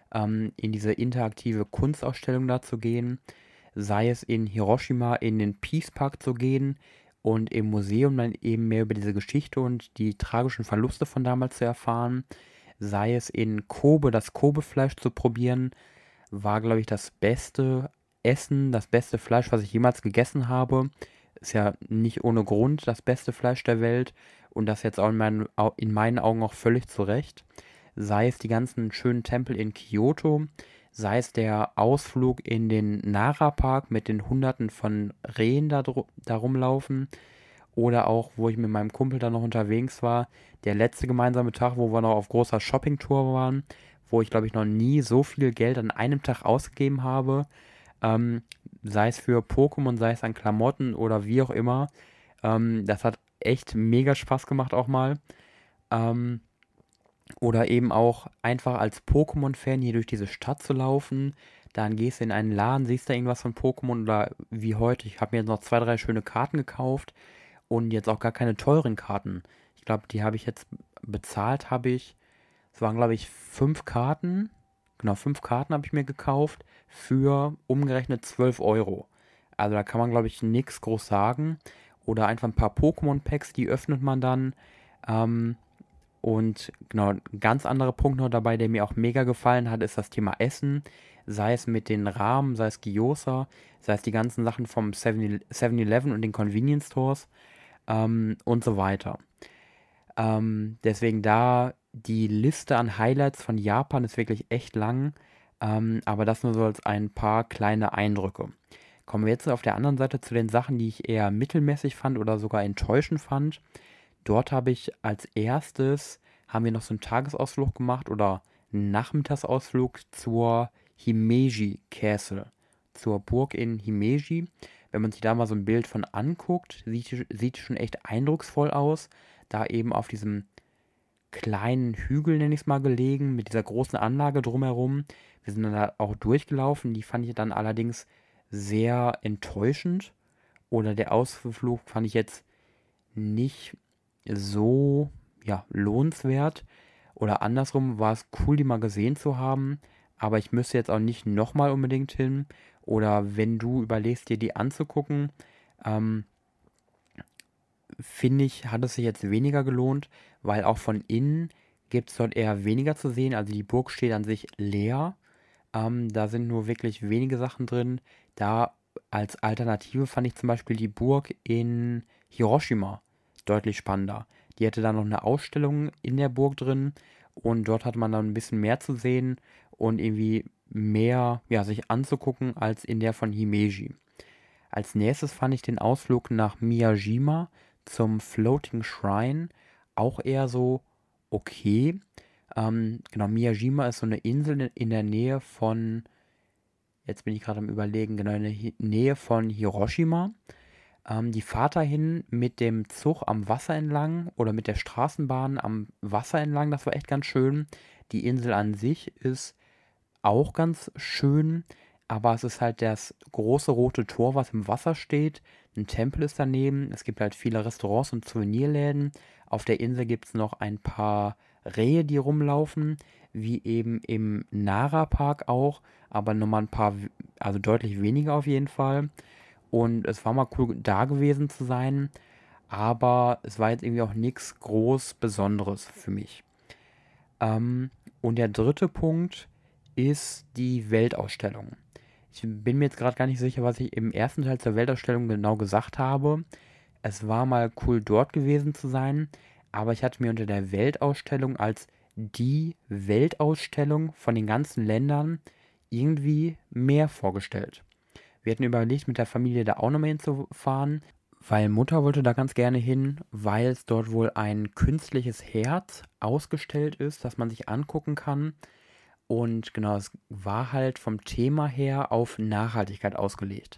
in diese interaktive Kunstausstellung da zu gehen, sei es in Hiroshima in den Peace Park zu gehen und im Museum dann eben mehr über diese Geschichte und die tragischen Verluste von damals zu erfahren, sei es in Kobe das Kobe-Fleisch zu probieren, war, glaube ich, das beste Essen, das beste Fleisch, was ich jemals gegessen habe. Ist ja nicht ohne Grund das beste Fleisch der Welt und das jetzt auch in meinen Augen auch völlig zu Recht. Sei es die ganzen schönen Tempel in Kyoto, sei es der Ausflug in den Nara-Park mit den Hunderten von Rehen da rumlaufen oder auch, wo ich mit meinem Kumpel da noch unterwegs war, der letzte gemeinsame Tag, wo wir noch auf großer Shoppingtour waren, wo ich glaube ich noch nie so viel Geld an einem Tag ausgegeben habe, ähm, sei es für Pokémon, sei es an Klamotten oder wie auch immer. Das hat echt mega Spaß gemacht auch mal. Ähm, oder eben auch einfach als Pokémon-Fan hier durch diese Stadt zu laufen. Dann gehst du in einen Laden, siehst da irgendwas von Pokémon oder wie heute. Ich habe mir jetzt noch zwei, drei schöne Karten gekauft und jetzt auch gar keine teuren Karten. Ich glaube, die habe ich jetzt bezahlt, es waren glaube ich 5 Karten. Genau, 5 Karten habe ich mir gekauft für umgerechnet 12 Euro. Also da kann man glaube ich nichts groß sagen. Oder einfach ein paar Pokémon-Packs, die öffnet man dann. Ähm, Und genau, ein ganz anderer Punkt noch dabei, der mir auch mega gefallen hat, ist das Thema Essen. Sei es mit den Ramen, sei es Gyoza, sei es die ganzen Sachen vom 7-Eleven und den Convenience Stores und so weiter. Deswegen da die Liste an Highlights von Japan ist wirklich echt lang, aber das nur so als ein paar kleine Eindrücke. Kommen wir jetzt auf der anderen Seite zu den Sachen, die ich eher mittelmäßig fand oder sogar enttäuschend fand. Dort habe ich als erstes, haben wir noch so einen Tagesausflug gemacht oder einen Nachmittagsausflug zur Himeji Castle, zur Burg in Himeji. Wenn man sich da mal so ein Bild von anguckt, sieht die schon echt eindrucksvoll aus. Da eben auf diesem kleinen Hügel, nenne ich es mal, gelegen, mit dieser großen Anlage drumherum. Wir sind dann da auch durchgelaufen. Die fand ich dann allerdings sehr enttäuschend. Oder der Ausflug fand ich jetzt nicht so, ja, lohnenswert. Oder andersrum war es cool, die mal gesehen zu haben. Aber ich müsste jetzt auch nicht nochmal unbedingt hin. Oder wenn du überlegst, dir die anzugucken, ähm, finde ich, hat es sich jetzt weniger gelohnt, weil auch von innen gibt es dort eher weniger zu sehen. Also die Burg steht an sich leer. Da sind nur wirklich wenige Sachen drin. Da als Alternative fand ich zum Beispiel die Burg in Hiroshima deutlich spannender. Die hatte dann noch eine Ausstellung in der Burg drin und dort hat man dann ein bisschen mehr zu sehen und irgendwie mehr, ja, sich anzugucken als in der von Himeji. Als nächstes fand ich den Ausflug nach Miyajima zum Floating Shrine auch eher so okay. Genau, Miyajima ist so eine Insel in der Nähe von, jetzt bin ich gerade am Überlegen, genau in der Nähe von Hiroshima. Die Fahrt dahin mit dem Zug am Wasser entlang oder mit der Straßenbahn am Wasser entlang, das war echt ganz schön. Die Insel an sich ist auch ganz schön, aber es ist halt das große rote Tor, was im Wasser steht. Ein Tempel ist daneben. Es gibt halt viele Restaurants und Souvenirläden. Auf der Insel gibt es noch ein paar Rehe, die rumlaufen, wie eben im Nara-Park auch, aber nochmal ein paar, also deutlich weniger auf jeden Fall. Und es war mal cool, da gewesen zu sein, aber es war jetzt irgendwie auch nichts groß Besonderes für mich. Und der dritte Punkt ist die Weltausstellung. Ich bin mir jetzt gerade gar nicht sicher, was ich im ersten Teil zur Weltausstellung genau gesagt habe. Es war mal cool, dort gewesen zu sein, aber ich hatte mir unter der Weltausstellung als die Weltausstellung von den ganzen Ländern irgendwie mehr vorgestellt. Wir hatten überlegt, mit der Familie da auch nochmal hinzufahren, weil Mutter wollte da ganz gerne hin, weil es dort wohl ein künstliches Herz ausgestellt ist, das man sich angucken kann. Und genau, es war halt vom Thema her auf Nachhaltigkeit ausgelegt.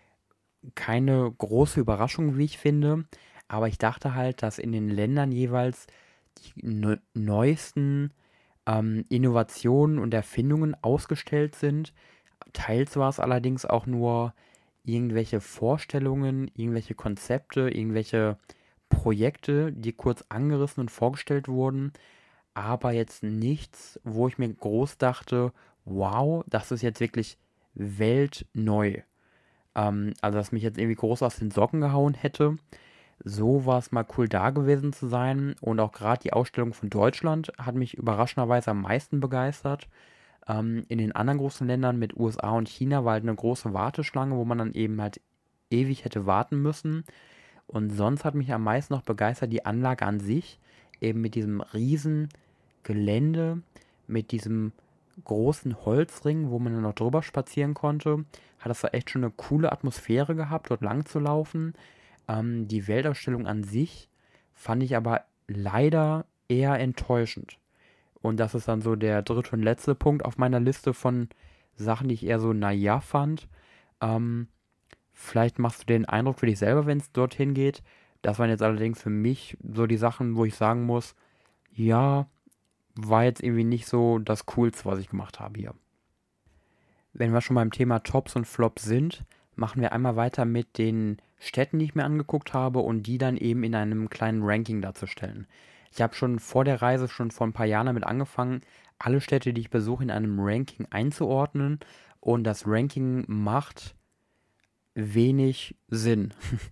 Keine große Überraschung, wie ich finde, aber ich dachte halt, dass in den Ländern jeweils die neuesten Innovationen und Erfindungen ausgestellt sind. Teils war es allerdings auch nur irgendwelche Vorstellungen, irgendwelche Konzepte, irgendwelche Projekte, die kurz angerissen und vorgestellt wurden, aber jetzt nichts, wo ich mir groß dachte, wow, das ist jetzt wirklich weltneu. Also, dass mich jetzt irgendwie groß aus den Socken gehauen hätte. So war es mal cool da gewesen zu sein. Und auch gerade die Ausstellung von Deutschland hat mich überraschenderweise am meisten begeistert. In den anderen großen Ländern mit USA und China war halt eine große Warteschlange, wo man dann eben halt ewig hätte warten müssen. Und sonst hat mich am meisten noch begeistert die Anlage an sich, eben mit diesem riesen Gelände, mit diesem großen Holzring, wo man dann noch drüber spazieren konnte. Hat das da echt schon eine coole Atmosphäre gehabt, dort lang zu laufen. Die Weltausstellung an sich fand ich aber leider eher enttäuschend. Und das ist dann so der dritte und letzte Punkt auf meiner Liste von Sachen, die ich eher so naja fand. Ähm, Vielleicht machst du den Eindruck für dich selber, wenn es dorthin geht. Das waren jetzt allerdings für mich so die Sachen, wo ich sagen muss, ja, war jetzt irgendwie nicht so das Coolste, was ich gemacht habe hier. Wenn wir schon beim Thema Tops und Flops sind, machen wir einmal weiter mit den Städten, die ich mir angeguckt habe und die dann eben in einem kleinen Ranking darzustellen. Ich habe schon vor der Reise, schon vor ein paar Jahren damit angefangen, alle Städte, die ich besuche, in einem Ranking einzuordnen. Und das Ranking macht wenig Sinn.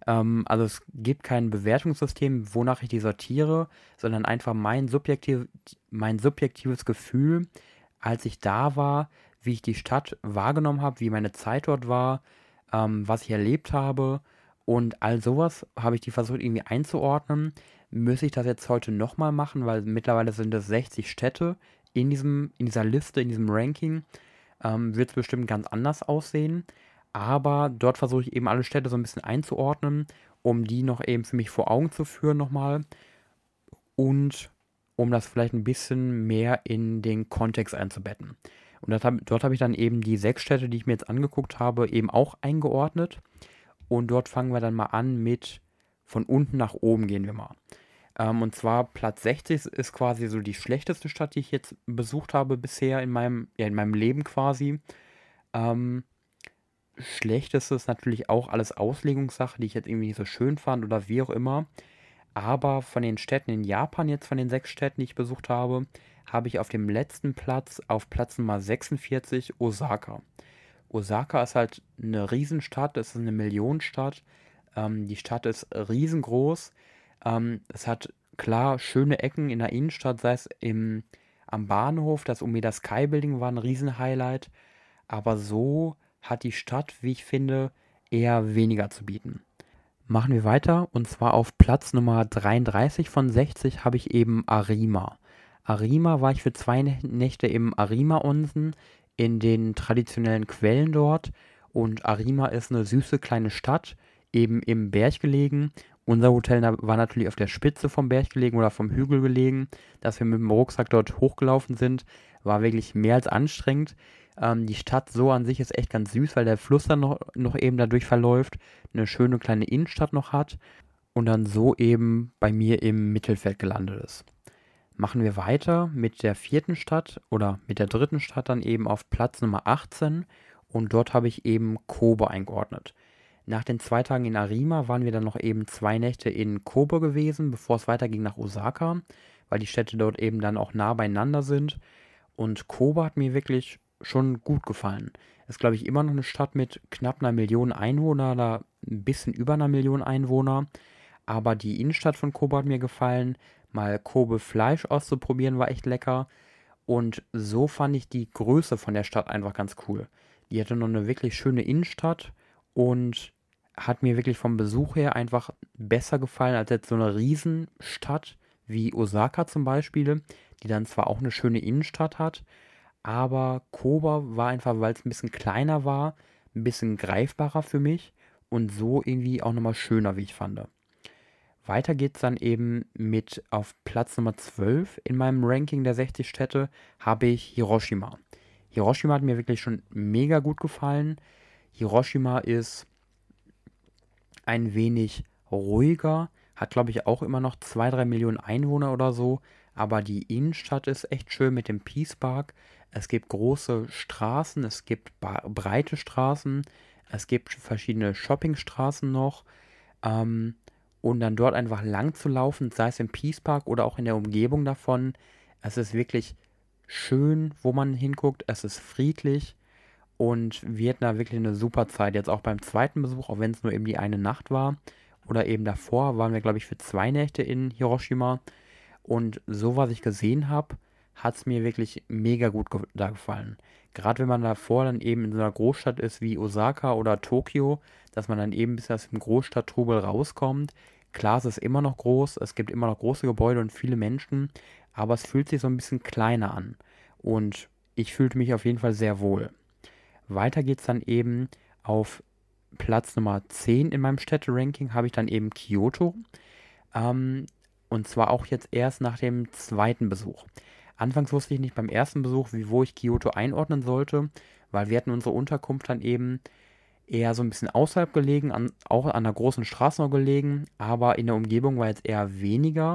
Also es gibt kein Bewertungssystem, wonach ich die sortiere, sondern einfach mein subjektives Gefühl, als ich da war, wie ich die Stadt wahrgenommen habe, wie meine Zeit dort war, was ich erlebt habe und all sowas habe ich die versucht irgendwie einzuordnen. Müsste ich das jetzt heute nochmal machen, weil mittlerweile sind es 60 Städte in dieser Liste, in diesem Ranking, wird es bestimmt ganz anders aussehen. Aber dort versuche ich eben alle Städte so ein bisschen einzuordnen, um die noch eben für mich vor Augen zu führen nochmal und um das vielleicht ein bisschen mehr in den Kontext einzubetten. Und dort habe ich dann eben die 6 Städte, die ich mir jetzt angeguckt habe, eben auch eingeordnet. Und dort fangen wir dann mal an mit von unten nach oben gehen wir mal. Und zwar Platz 60 ist quasi so die schlechteste Stadt, die ich jetzt besucht habe bisher in meinem Leben quasi. Ähm, Schlechteste ist natürlich auch alles Auslegungssache, die ich jetzt irgendwie nicht so schön fand oder wie auch immer. Aber von den Städten in Japan, jetzt von den 6 Städten, die ich besucht habe, habe ich auf dem letzten Platz, auf Platz Nummer 46, Osaka. Osaka ist halt eine Riesenstadt, es ist eine Millionenstadt. Die Stadt ist riesengroß. Es hat klar schöne Ecken in der Innenstadt, sei es am Bahnhof, das Umeda Sky Building war ein Riesenhighlight. Aber so hat die Stadt, wie ich finde, eher weniger zu bieten. Machen wir weiter und zwar auf Platz Nummer 33 von 60 habe ich eben Arima. Arima war ich für 2 Nächte im Arima-Onsen in den traditionellen Quellen dort und Arima ist eine süße kleine Stadt, eben im Berg gelegen. Unser Hotel war natürlich auf der Spitze vom Berg gelegen oder vom Hügel gelegen. Dass wir mit dem Rucksack dort hochgelaufen sind, war wirklich mehr als anstrengend. Die Stadt so an sich ist echt ganz süß, weil der Fluss dann noch eben dadurch verläuft, eine schöne kleine Innenstadt noch hat und dann so eben bei mir im Mittelfeld gelandet ist. Machen wir weiter mit der 4. Stadt oder mit der 3. Stadt dann eben auf Platz Nummer 18 und dort habe ich eben Kobe eingeordnet. Nach den 2 Tagen in Arima waren wir dann noch eben 2 Nächte in Kobe gewesen, bevor es weiterging nach Osaka, weil die Städte dort eben dann auch nah beieinander sind. Und Kobe hat mir wirklich schon gut gefallen. Ist, glaube ich, immer noch eine Stadt mit knapp 1 Million Einwohner oder ein bisschen über 1 Million Einwohner. Aber die Innenstadt von Kobe hat mir gefallen. Mal Kobe Fleisch auszuprobieren war echt lecker. Und so fand ich die Größe von der Stadt einfach ganz cool. Die hatte noch eine wirklich schöne Innenstadt und hat mir wirklich vom Besuch her einfach besser gefallen als jetzt so eine Riesenstadt wie Osaka zum Beispiel, die dann zwar auch eine schöne Innenstadt hat, aber Kobe war einfach, weil es ein bisschen kleiner war, ein bisschen greifbarer für mich und so irgendwie auch nochmal schöner, wie ich fand. Weiter geht's dann eben mit auf Platz Nummer 12 in meinem Ranking der 60 Städte habe ich Hiroshima. Hiroshima hat mir wirklich schon mega gut gefallen. Hiroshima ist ein wenig ruhiger, hat glaube ich auch immer noch 2, 3 Millionen Einwohner oder so, aber die Innenstadt ist echt schön mit dem Peace Park. Es gibt große Straßen, es gibt breite Straßen, es gibt verschiedene Shoppingstraßen noch. Ähm, und dann dort einfach lang zu laufen, sei es im Peace Park oder auch in der Umgebung davon. Es ist wirklich schön, wo man hinguckt. Es ist friedlich und wir hatten da wirklich eine super Zeit. Jetzt auch beim zweiten Besuch, auch wenn es nur eben die eine Nacht war oder eben davor, waren wir, glaube ich, für 2 Nächte in Hiroshima. Und so, was ich gesehen habe, hat es mir wirklich mega gut da gefallen. Gerade wenn man davor dann eben in so einer Großstadt ist wie Osaka oder Tokio, dass man dann eben bis aus dem Großstadttrubel rauskommt. Klar, es ist immer noch groß, es gibt immer noch große Gebäude und viele Menschen, aber es fühlt sich so ein bisschen kleiner an. Und ich fühlte mich auf jeden Fall sehr wohl. Weiter geht es dann eben auf Platz Nummer 10 in meinem Städteranking, habe ich dann eben Kyoto. Ähm, und zwar auch jetzt erst nach dem zweiten Besuch. Anfangs wusste ich nicht beim ersten Besuch, wo ich Kyoto einordnen sollte, weil wir hatten unsere Unterkunft dann eben eher so ein bisschen außerhalb gelegen, auch an der großen Straße noch gelegen, aber in der Umgebung war jetzt eher weniger.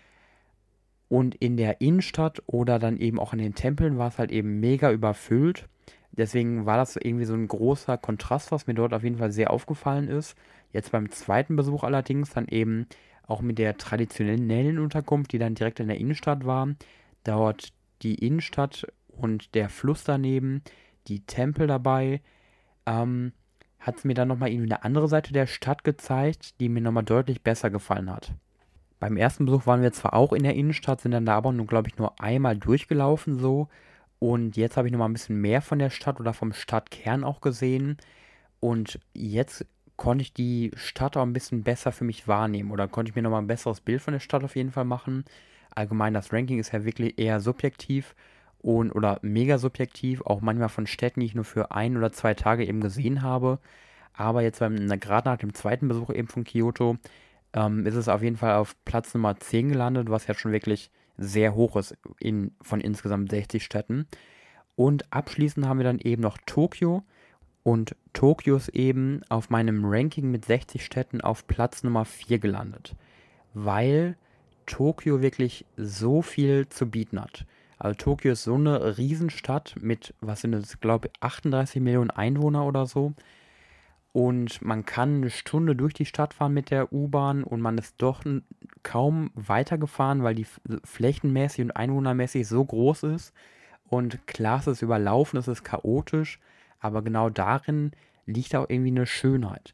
Und in der Innenstadt oder dann eben auch in den Tempeln war es halt eben mega überfüllt. Deswegen war das irgendwie so ein großer Kontrast, was mir dort auf jeden Fall sehr aufgefallen ist. Jetzt beim zweiten Besuch allerdings dann eben auch mit der traditionellen Unterkunft, die dann direkt in der Innenstadt war. Dort die Innenstadt und der Fluss daneben, die Tempel dabei, ähm, hat es mir dann nochmal irgendwie eine andere Seite der Stadt gezeigt, die mir nochmal deutlich besser gefallen hat. Beim ersten Besuch waren wir zwar auch in der Innenstadt, sind dann da aber nur, glaube ich, nur einmal durchgelaufen so. Und jetzt habe ich nochmal ein bisschen mehr von der Stadt oder vom Stadtkern auch gesehen. Und jetzt konnte ich die Stadt auch ein bisschen besser für mich wahrnehmen oder konnte ich mir nochmal ein besseres Bild von der Stadt auf jeden Fall machen. Allgemein, das Ranking ist ja wirklich eher subjektiv und oder mega subjektiv, auch manchmal von Städten, die ich nur für 1 oder 2 Tage eben gesehen habe. Aber jetzt gerade nach dem zweiten Besuch eben von Kyoto, ist es auf jeden Fall auf Platz Nummer 10 gelandet, was ja schon wirklich sehr hoch ist von insgesamt 60 Städten. Und abschließend haben wir dann eben noch Tokio. Und Tokio ist eben auf meinem Ranking mit 60 Städten auf Platz Nummer 4 gelandet, weil Tokio wirklich so viel zu bieten hat. Also Tokio ist so eine Riesenstadt mit, was sind das, glaube ich, 38 Millionen Einwohner oder so. Und man kann eine Stunde durch die Stadt fahren mit der U-Bahn und man ist doch kaum weitergefahren, weil die flächenmäßig und einwohnermäßig so groß ist. Und klar, es ist überlaufen, es ist chaotisch, aber genau darin liegt auch irgendwie eine Schönheit.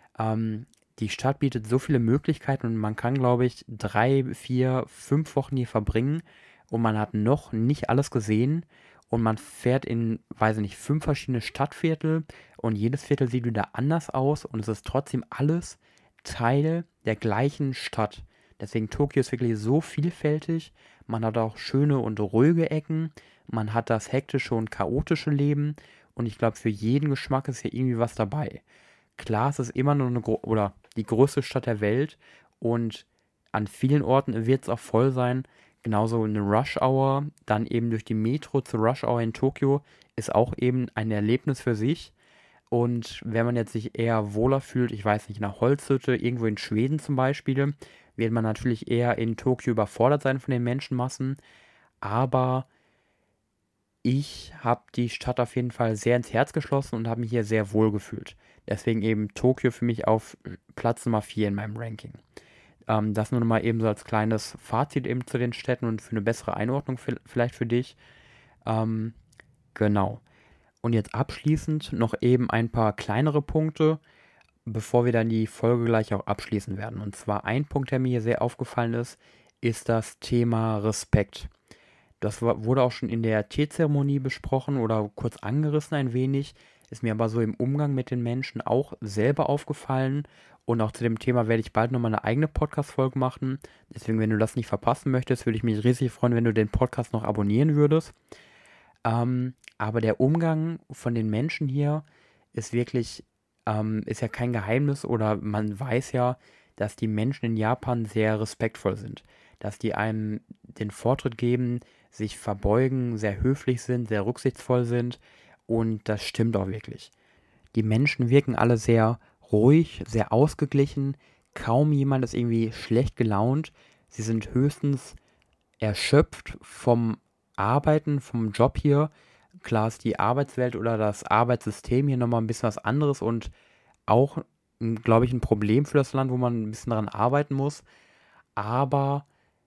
Die Stadt bietet so viele Möglichkeiten und man kann, glaube ich, 3, 4, 5 Wochen hier verbringen und man hat noch nicht alles gesehen und man fährt in, weiß ich nicht, 5 verschiedene Stadtviertel und jedes Viertel sieht wieder anders aus und es ist trotzdem alles Teil der gleichen Stadt. Deswegen Tokio ist wirklich so vielfältig. Man hat auch schöne und ruhige Ecken. Man hat das hektische und chaotische Leben. Und ich glaube, für jeden Geschmack ist hier irgendwie was dabei. Klar, es ist immer nur oder die größte Stadt der Welt und an vielen Orten wird es auch voll sein. Genauso eine Rush Hour, dann eben durch die Metro zur Rush Hour in Tokio, ist auch eben ein Erlebnis für sich. Und wenn man jetzt sich eher wohler fühlt, ich weiß nicht, nach Holzhütte, irgendwo in Schweden zum Beispiel, wird man natürlich eher in Tokio überfordert sein von den Menschenmassen. Aber ich habe die Stadt auf jeden Fall sehr ins Herz geschlossen und habe mich hier sehr wohl gefühlt. Deswegen eben Tokio für mich auf Platz Nummer 4 in meinem Ranking. Das nur noch mal eben so als kleines Fazit eben zu den Städten und für eine bessere Einordnung vielleicht für dich. Ähm, genau. Und jetzt abschließend noch eben ein paar kleinere Punkte, bevor wir dann die Folge gleich auch abschließen werden. Und zwar ein Punkt, der mir hier sehr aufgefallen ist das Thema Respekt. Das wurde auch schon in der Teezeremonie besprochen oder kurz angerissen ein wenig, ist mir aber so im Umgang mit den Menschen auch selber aufgefallen. Und auch zu dem Thema werde ich bald nochmal eine eigene Podcast-Folge machen. Deswegen, wenn du das nicht verpassen möchtest, würde ich mich riesig freuen, wenn du den Podcast noch abonnieren würdest. Aber der Umgang von den Menschen hier ist wirklich, ist ja kein Geheimnis oder man weiß ja, dass die Menschen in Japan sehr respektvoll sind. Dass die einem den Vortritt geben, sich verbeugen, sehr höflich sind, sehr rücksichtsvoll sind und das stimmt auch wirklich. Die Menschen wirken alle sehr ruhig, sehr ausgeglichen, kaum jemand ist irgendwie schlecht gelaunt. Sie sind höchstens erschöpft vom Arbeiten, vom Job hier. Klar ist die Arbeitswelt oder das Arbeitssystem hier nochmal ein bisschen was anderes und auch, glaube ich, ein Problem für das Land, wo man ein bisschen daran arbeiten muss. Aber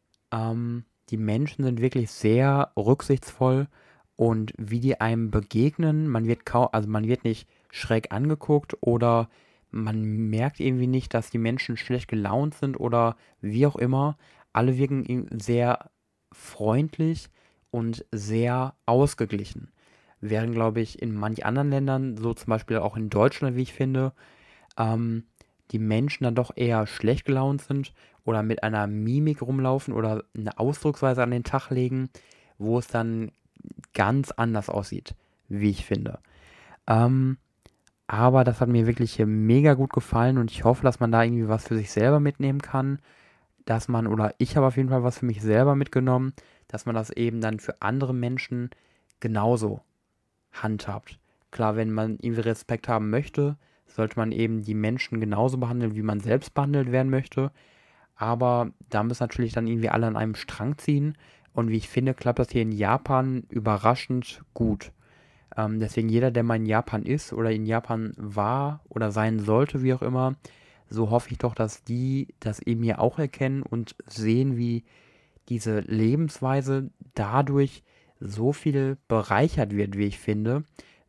die Menschen sind wirklich sehr rücksichtsvoll und wie die einem begegnen, man wird nicht schräg angeguckt oder man merkt irgendwie nicht, dass die Menschen schlecht gelaunt sind oder wie auch immer. Alle wirken sehr freundlich und sehr ausgeglichen. Während, glaube ich, in manch anderen Ländern, so zum Beispiel auch in Deutschland, wie ich finde, ähm, die Menschen dann doch eher schlecht gelaunt sind oder mit einer Mimik rumlaufen oder eine Ausdrucksweise an den Tag legen, wo es dann ganz anders aussieht, wie ich finde. Ähm, aber das hat mir wirklich hier mega gut gefallen und ich hoffe, dass man da irgendwie was für sich selber mitnehmen kann, oder ich habe auf jeden Fall was für mich selber mitgenommen, dass man das eben dann für andere Menschen genauso handhabt. Klar, wenn man irgendwie Respekt haben möchte, sollte man eben die Menschen genauso behandeln, wie man selbst behandelt werden möchte. Aber da müssen natürlich dann irgendwie alle an einem Strang ziehen. Und wie ich finde, klappt das hier in Japan überraschend gut. Deswegen jeder, der mal in Japan ist oder in Japan war oder sein sollte, wie auch immer, so hoffe ich doch, dass die das eben hier auch erkennen und sehen, wie diese Lebensweise dadurch so viel bereichert wird, wie ich finde,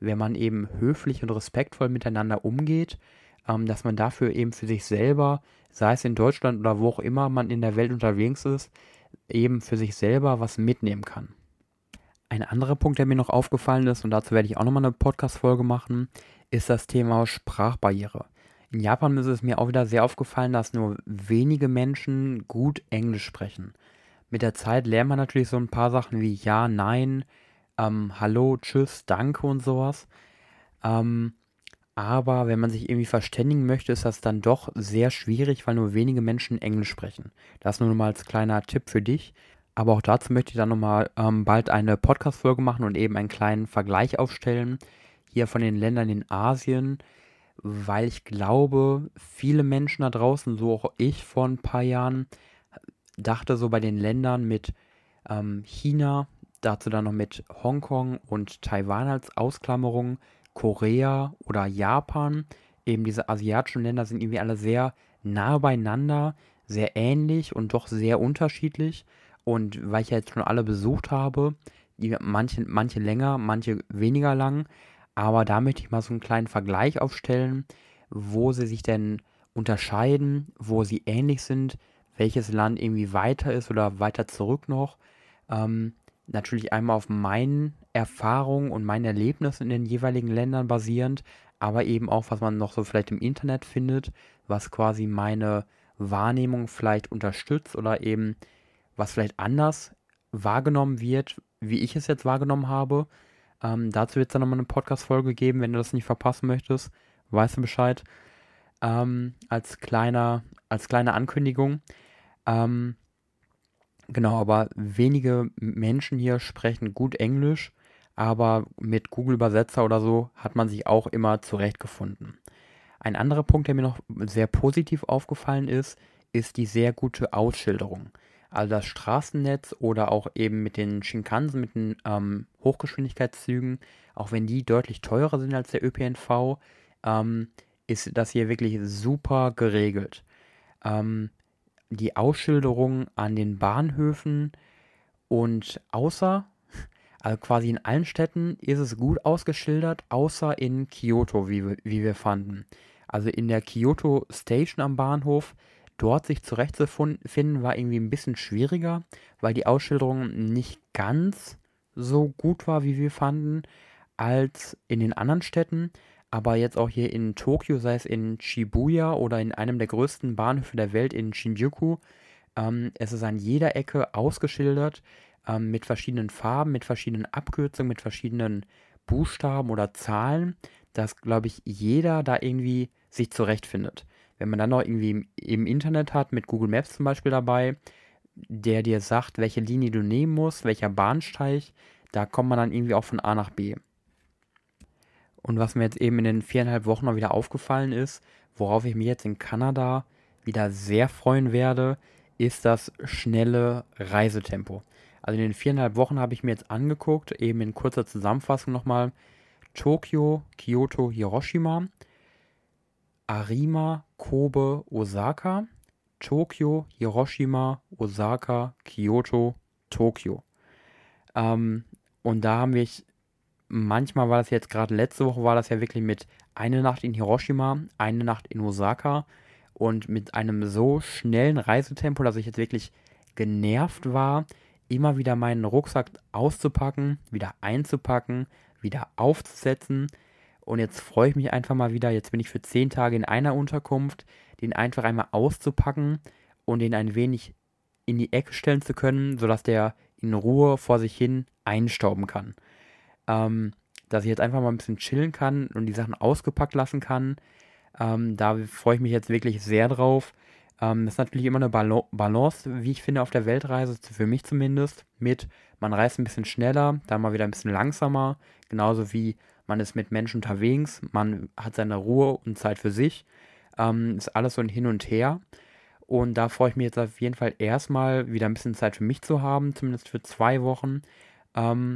wenn man eben höflich und respektvoll miteinander umgeht, dass man dafür eben für sich selber, sei es in Deutschland oder wo auch immer man in der Welt unterwegs ist, eben für sich selber was mitnehmen kann. Ein anderer Punkt, der mir noch aufgefallen ist, und dazu werde ich auch nochmal eine Podcast-Folge machen, ist das Thema Sprachbarriere. In Japan ist es mir auch wieder sehr aufgefallen, dass nur wenige Menschen gut Englisch sprechen. Mit der Zeit lernt man natürlich so ein paar Sachen wie ja, nein, hallo, tschüss, danke und sowas. Ähm, aber wenn man sich irgendwie verständigen möchte, ist das dann doch sehr schwierig, weil nur wenige Menschen Englisch sprechen. Das nur noch mal als kleiner Tipp für dich. Aber auch dazu möchte ich dann nochmal bald eine Podcast-Folge machen und eben einen kleinen Vergleich aufstellen. Hier von den Ländern in Asien, weil ich glaube, viele Menschen da draußen, so auch ich vor ein paar Jahren, dachte so bei den Ländern mit China, dazu dann noch mit Hongkong und Taiwan als Ausklammerung, Korea oder Japan. Eben diese asiatischen Länder sind irgendwie alle sehr nah beieinander, sehr ähnlich und doch sehr unterschiedlich. Und weil ich ja jetzt schon alle besucht habe, manche länger, manche weniger lang, aber da möchte ich mal so einen kleinen Vergleich aufstellen, wo sie sich denn unterscheiden, wo sie ähnlich sind, welches Land irgendwie weiter ist oder weiter zurück noch. Natürlich einmal auf meinen Erfahrungen und meinen Erlebnissen in den jeweiligen Ländern basierend, aber eben auch, was man noch so vielleicht im Internet findet, was quasi meine Wahrnehmung vielleicht unterstützt oder eben was vielleicht anders wahrgenommen wird, wie ich es jetzt wahrgenommen habe. Dazu wird es dann nochmal eine Podcast-Folge geben, wenn du das nicht verpassen möchtest. Weißt du Bescheid? Als kleine Ankündigung. Ähm, genau, aber wenige Menschen hier sprechen gut Englisch, aber mit Google-Übersetzer oder so hat man sich auch immer zurechtgefunden. Ein anderer Punkt, der mir noch sehr positiv aufgefallen ist die sehr gute Ausschilderung. Also das Straßennetz oder auch eben mit den Shinkansen, mit den Hochgeschwindigkeitszügen, auch wenn die deutlich teurer sind als der ÖPNV, ähm, ist das hier wirklich super geregelt. Ähm, die Ausschilderung an den Bahnhöfen und also quasi in allen Städten ist es gut ausgeschildert, außer in Kyoto, wie wir fanden. Also in der Kyoto Station am Bahnhof, dort sich zurechtzufinden, war irgendwie ein bisschen schwieriger, weil die Ausschilderung nicht ganz so gut war, wie wir fanden, als in den anderen Städten. Aber jetzt auch hier in Tokio, sei es in Shibuya oder in einem der größten Bahnhöfe der Welt in Shinjuku, es ist an jeder Ecke ausgeschildert, mit verschiedenen Farben, mit verschiedenen Abkürzungen, mit verschiedenen Buchstaben oder Zahlen, dass, glaube ich, jeder da irgendwie sich zurechtfindet. Wenn man dann noch irgendwie im Internet hat, mit Google Maps zum Beispiel dabei, der dir sagt, welche Linie du nehmen musst, welcher Bahnsteig, da kommt man dann irgendwie auch von A nach B. Und was mir jetzt eben in den 4,5 Wochen noch wieder aufgefallen ist, worauf ich mich jetzt in Kanada wieder sehr freuen werde, ist das schnelle Reisetempo. Also in den 4,5 Wochen habe ich mir jetzt angeguckt, eben in kurzer Zusammenfassung nochmal, Tokio, Kyoto, Hiroshima, Arima, Kobe, Osaka, Tokio, Hiroshima, Osaka, Kyoto, Tokio. Und da haben wir, manchmal war das jetzt gerade letzte Woche, war das ja wirklich mit eine Nacht in Hiroshima, eine Nacht in Osaka und mit einem so schnellen Reisetempo, dass ich jetzt wirklich genervt war, immer wieder meinen Rucksack auszupacken, wieder einzupacken, wieder aufzusetzen. Und jetzt freue ich mich einfach mal wieder, jetzt bin ich für 10 Tage in einer Unterkunft, den einfach einmal auszupacken und den ein wenig in die Ecke stellen zu können, sodass der in Ruhe vor sich hin einstauben kann. Dass ich jetzt einfach mal ein bisschen chillen kann und die Sachen ausgepackt lassen kann. Da freue ich mich jetzt wirklich sehr drauf. Das ist natürlich immer eine Balance, wie ich finde, auf der Weltreise, für mich zumindest, mit man reist ein bisschen schneller, dann mal wieder ein bisschen langsamer, genauso wie man ist mit Menschen unterwegs, man hat seine Ruhe und Zeit für sich. Ist alles so ein Hin und Her. Und da freue ich mich jetzt auf jeden Fall erstmal wieder ein bisschen Zeit für mich zu haben, zumindest für 2 Wochen. Ähm,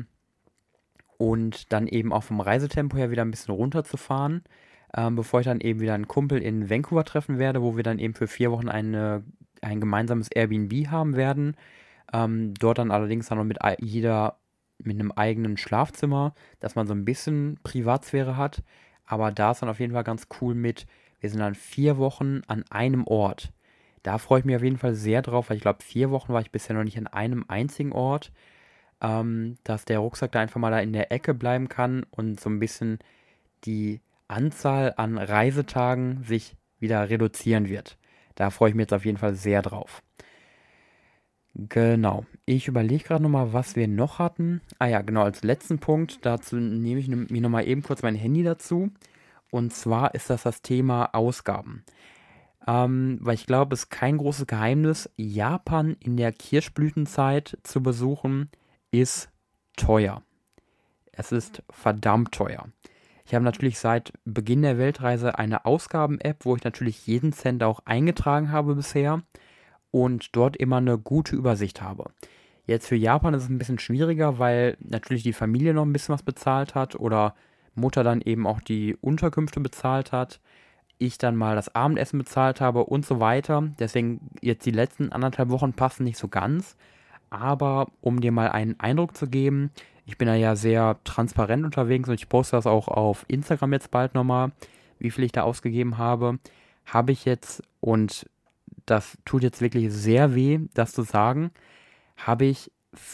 und dann eben auch vom Reisetempo her wieder ein bisschen runterzufahren, bevor ich dann eben wieder einen Kumpel in Vancouver treffen werde, wo wir dann eben für 4 Wochen ein gemeinsames Airbnb haben werden. Dort dann allerdings dann noch mit jeder mit einem eigenen Schlafzimmer, dass man so ein bisschen Privatsphäre hat. Aber da ist dann auf jeden Fall ganz cool mit, wir sind dann 4 Wochen an einem Ort. Da freue ich mich auf jeden Fall sehr drauf, weil ich glaube, 4 Wochen war ich bisher noch nicht an einem einzigen Ort, dass der Rucksack da einfach mal da in der Ecke bleiben kann und so ein bisschen die Anzahl an Reisetagen sich wieder reduzieren wird. Da freue ich mich jetzt auf jeden Fall sehr drauf. Genau. Ich überlege gerade nochmal, was wir noch hatten. Ah ja, genau, als letzten Punkt, dazu nehme ich mir nochmal eben kurz mein Handy dazu. Und zwar ist das Thema Ausgaben. Weil ich glaube, es ist kein großes Geheimnis, Japan in der Kirschblütenzeit zu besuchen, ist teuer. Es ist verdammt teuer. Ich habe natürlich seit Beginn der Weltreise eine Ausgaben-App, wo ich natürlich jeden Cent auch eingetragen habe bisher und dort immer eine gute Übersicht habe. Jetzt für Japan ist es ein bisschen schwieriger, weil natürlich die Familie noch ein bisschen was bezahlt hat oder Mutter dann eben auch die Unterkünfte bezahlt hat, ich dann mal das Abendessen bezahlt habe und so weiter. Deswegen jetzt die letzten 1,5 Wochen passen nicht so ganz. Aber um dir mal einen Eindruck zu geben, ich bin da ja sehr transparent unterwegs und ich poste das auch auf Instagram jetzt bald nochmal, wie viel ich da ausgegeben habe. Habe ich jetzt, und das tut jetzt wirklich sehr weh, das zu sagen, habe ich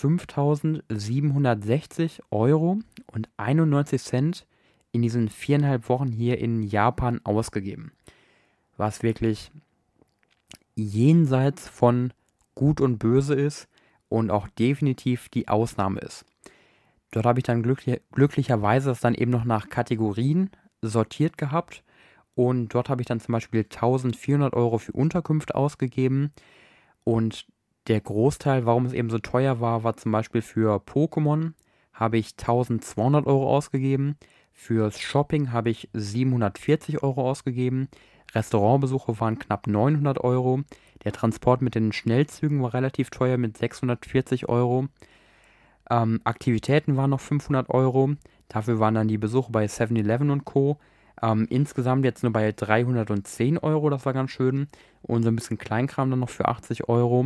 5.760 € und 91 Cent in diesen 4,5 Wochen hier in Japan ausgegeben. Was wirklich jenseits von Gut und Böse ist und auch definitiv die Ausnahme ist. Dort habe ich dann glücklicherweise das dann eben noch nach Kategorien sortiert gehabt und dort habe ich dann zum Beispiel 1.400 € für Unterkünfte ausgegeben und der Großteil, warum es eben so teuer war, war zum Beispiel für Pokémon habe ich 1.200 € ausgegeben, fürs Shopping habe ich 740 € ausgegeben, Restaurantbesuche waren knapp 900 €, der Transport mit den Schnellzügen war relativ teuer mit 640 €. Aktivitäten waren noch 500 €. Dafür waren dann die Besuche bei 7-Eleven und Co. Insgesamt jetzt nur bei 310 €, das war ganz schön. Und so ein bisschen Kleinkram dann noch für 80 €.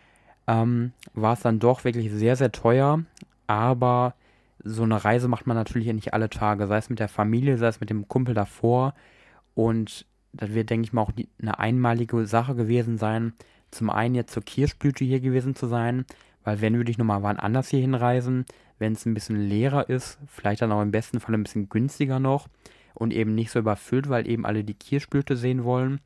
War es dann doch wirklich sehr, sehr teuer. Aber so eine Reise macht man natürlich nicht alle Tage, sei es mit der Familie, sei es mit dem Kumpel davor. Und das wird, denke ich mal, auch eine einmalige Sache gewesen sein. Zum einen jetzt zur Kirschblüte hier gewesen zu sein, weil wenn würde ich nochmal wann anders hier hinreisen, wenn es ein bisschen leerer ist, vielleicht dann auch im besten Fall ein bisschen günstiger noch und eben nicht so überfüllt, weil eben alle die Kirschblüte sehen wollen.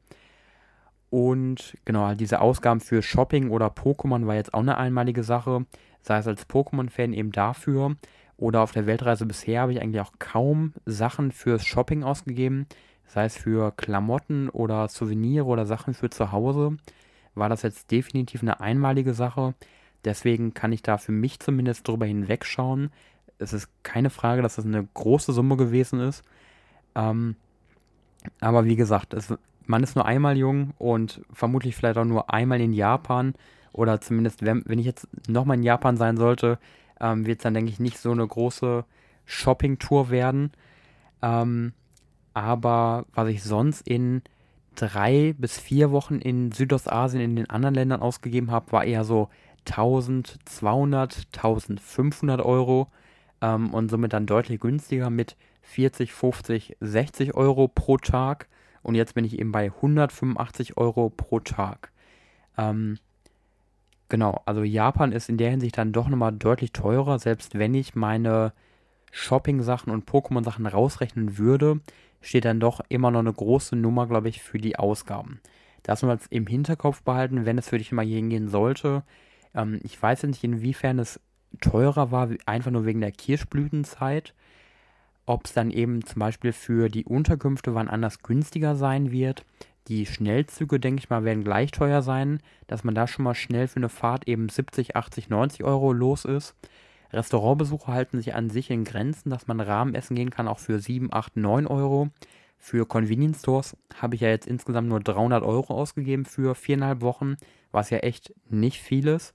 Und genau, halt diese Ausgaben für Shopping oder Pokémon war jetzt auch eine einmalige Sache, sei es als Pokémon-Fan eben dafür oder auf der Weltreise bisher habe ich eigentlich auch kaum Sachen fürs Shopping ausgegeben, sei es für Klamotten oder Souvenire oder Sachen für zu Hause, war das jetzt definitiv eine einmalige Sache. Deswegen kann ich da für mich zumindest drüber hinwegschauen. Es ist keine Frage, dass das eine große Summe gewesen ist. Ähm, aber wie gesagt, man ist nur einmal jung und vermutlich vielleicht auch nur einmal in Japan. Oder zumindest, wenn ich jetzt nochmal in Japan sein sollte, wird es dann, denke ich, nicht so eine große Shopping-Tour werden. Ähm, aber was ich sonst in 3 bis 4 Wochen in Südostasien in den anderen Ländern ausgegeben habe, war eher so 1.200, 1.500 € und somit dann deutlich günstiger mit 40, 50, 60 € pro Tag. Und jetzt bin ich eben bei 185 € pro Tag. Ähm, genau, also Japan ist in der Hinsicht dann doch nochmal deutlich teurer, selbst wenn ich meine Shopping-Sachen und Pokémon-Sachen rausrechnen würde, steht dann doch immer noch eine große Nummer, glaube ich, für die Ausgaben. Das nur als im Hinterkopf behalten, wenn es für dich mal hier hingehen sollte. Ich weiß jetzt nicht, inwiefern es teurer war, einfach nur wegen der Kirschblütenzeit. Ob es dann eben zum Beispiel für die Unterkünfte wann anders günstiger sein wird. Die Schnellzüge, denke ich mal, werden gleich teuer sein, dass man da schon mal schnell für eine Fahrt eben 70, 80, 90 € los ist. Restaurantbesuche halten sich an sich in Grenzen, dass man Rahmen essen gehen kann, auch für 7, 8, 9 €. Für Convenience Stores habe ich ja jetzt insgesamt nur 300 € ausgegeben für 4,5 Wochen, was ja echt nicht viel ist.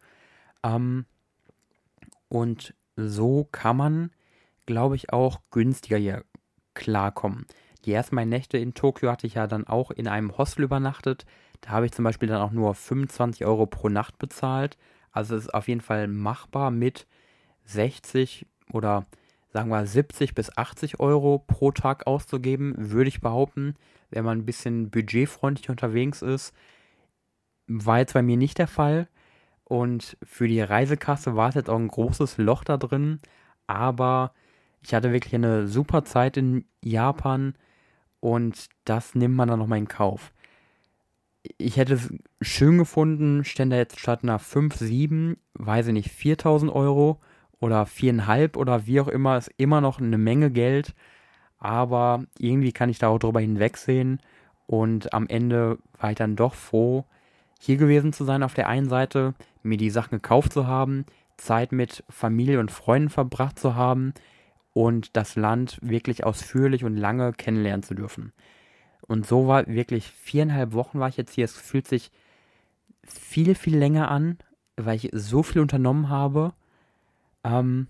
Und so kann man, glaube ich, auch günstiger hier klarkommen. Die ersten beiden Nächte in Tokio hatte ich ja dann auch in einem Hostel übernachtet. Da habe ich zum Beispiel dann auch nur 25 € pro Nacht bezahlt. Also es ist auf jeden Fall machbar mit 60 oder sagen wir 70 bis 80 Euro pro Tag auszugeben, würde ich behaupten, wenn man ein bisschen budgetfreundlich unterwegs ist. War jetzt bei mir nicht der Fall. Und für die Reisekasse war es jetzt auch ein großes Loch da drin. Aber ich hatte wirklich eine super Zeit in Japan und das nimmt man dann nochmal in Kauf. Ich hätte es schön gefunden, stände jetzt statt einer 5, 7, weiß ich nicht, 4.000 Euro oder 4,5 oder wie auch immer, ist immer noch eine Menge Geld. Aber irgendwie kann ich da auch drüber hinwegsehen. Und am Ende war ich dann doch froh, hier gewesen zu sein auf der einen Seite, mir die Sachen gekauft zu haben, Zeit mit Familie und Freunden verbracht zu haben und das Land wirklich ausführlich und lange kennenlernen zu dürfen. Und so war wirklich 4,5 Wochen war ich jetzt hier. Es fühlt sich viel, viel länger an, weil ich so viel unternommen habe. Ähm,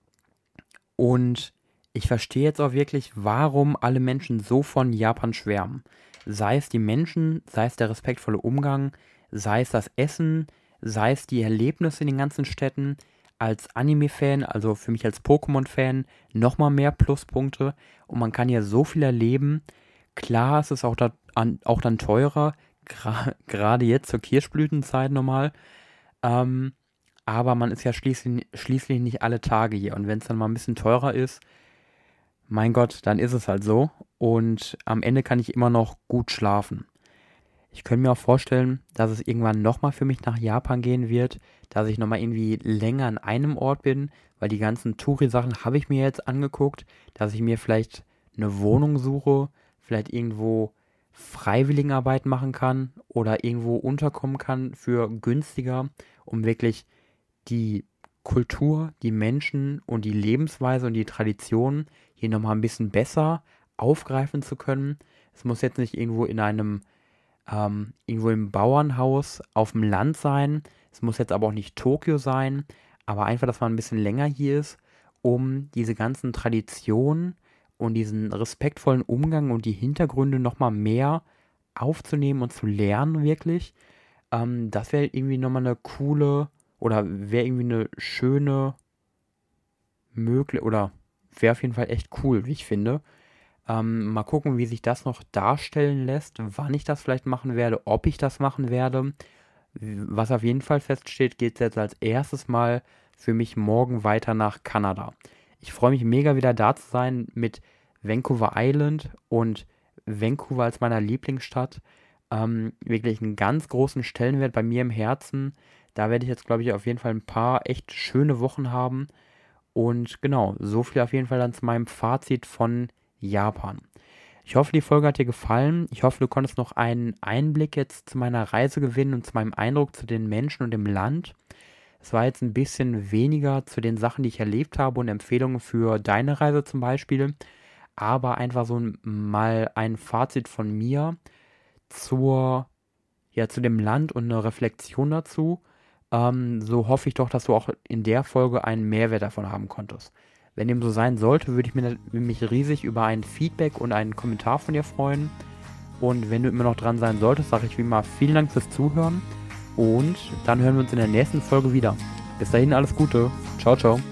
und ich verstehe jetzt auch wirklich, warum alle Menschen so von Japan schwärmen. Sei es die Menschen, sei es der respektvolle Umgang, sei es das Essen, sei es die Erlebnisse in den ganzen Städten. Als Anime-Fan, also für mich als Pokémon-Fan, nochmal mehr Pluspunkte. Und man kann hier so viel erleben. Klar, es ist auch dann teurer, gerade jetzt zur Kirschblütenzeit normal. Ähm, aber man ist ja schließlich nicht alle Tage hier. Und wenn es dann mal ein bisschen teurer ist, mein Gott, dann ist es halt so. Und am Ende kann ich immer noch gut schlafen. Ich könnte mir auch vorstellen, dass es irgendwann nochmal für mich nach Japan gehen wird, dass ich nochmal irgendwie länger an einem Ort bin, weil die ganzen Touri-Sachen habe ich mir jetzt angeguckt, dass ich mir vielleicht eine Wohnung suche, vielleicht irgendwo Freiwilligenarbeit machen kann oder irgendwo unterkommen kann für günstiger, um wirklich die Kultur, die Menschen und die Lebensweise und die Tradition hier nochmal ein bisschen besser aufgreifen zu können. Es muss jetzt nicht irgendwo im Bauernhaus auf dem Land sein. Es muss jetzt aber auch nicht Tokio sein, aber einfach, dass man ein bisschen länger hier ist, um diese ganzen Traditionen und diesen respektvollen Umgang und die Hintergründe nochmal mehr aufzunehmen und zu lernen, wirklich. Das wäre irgendwie nochmal eine coole oder wäre irgendwie eine schöne möglich oder wäre auf jeden Fall echt cool, wie ich finde. Mal gucken, wie sich das noch darstellen lässt, wann ich das vielleicht machen werde, ob ich das machen werde. Was auf jeden Fall feststeht, geht es jetzt als erstes Mal für mich morgen weiter nach Kanada. Ich freue mich mega wieder da zu sein mit Vancouver Island und Vancouver als meiner Lieblingsstadt. Wirklich einen ganz großen Stellenwert bei mir im Herzen. Da werde ich jetzt, glaube ich, auf jeden Fall ein paar echt schöne Wochen haben. Und genau, so viel auf jeden Fall dann zu meinem Fazit von Japan. Ich hoffe, die Folge hat dir gefallen. Ich hoffe, du konntest noch einen Einblick jetzt zu meiner Reise gewinnen und zu meinem Eindruck zu den Menschen und dem Land. Es war jetzt ein bisschen weniger zu den Sachen, die ich erlebt habe und Empfehlungen für deine Reise zum Beispiel, aber einfach so mal ein Fazit von mir zu dem Land und eine Reflexion dazu. So hoffe ich doch, dass du auch in der Folge einen Mehrwert davon haben konntest. Wenn dem so sein sollte, würde ich mich riesig über ein Feedback und einen Kommentar von dir freuen. Und wenn du immer noch dran sein solltest, sage ich wie immer vielen Dank fürs Zuhören. Und dann hören wir uns in der nächsten Folge wieder. Bis dahin alles Gute. Ciao, ciao.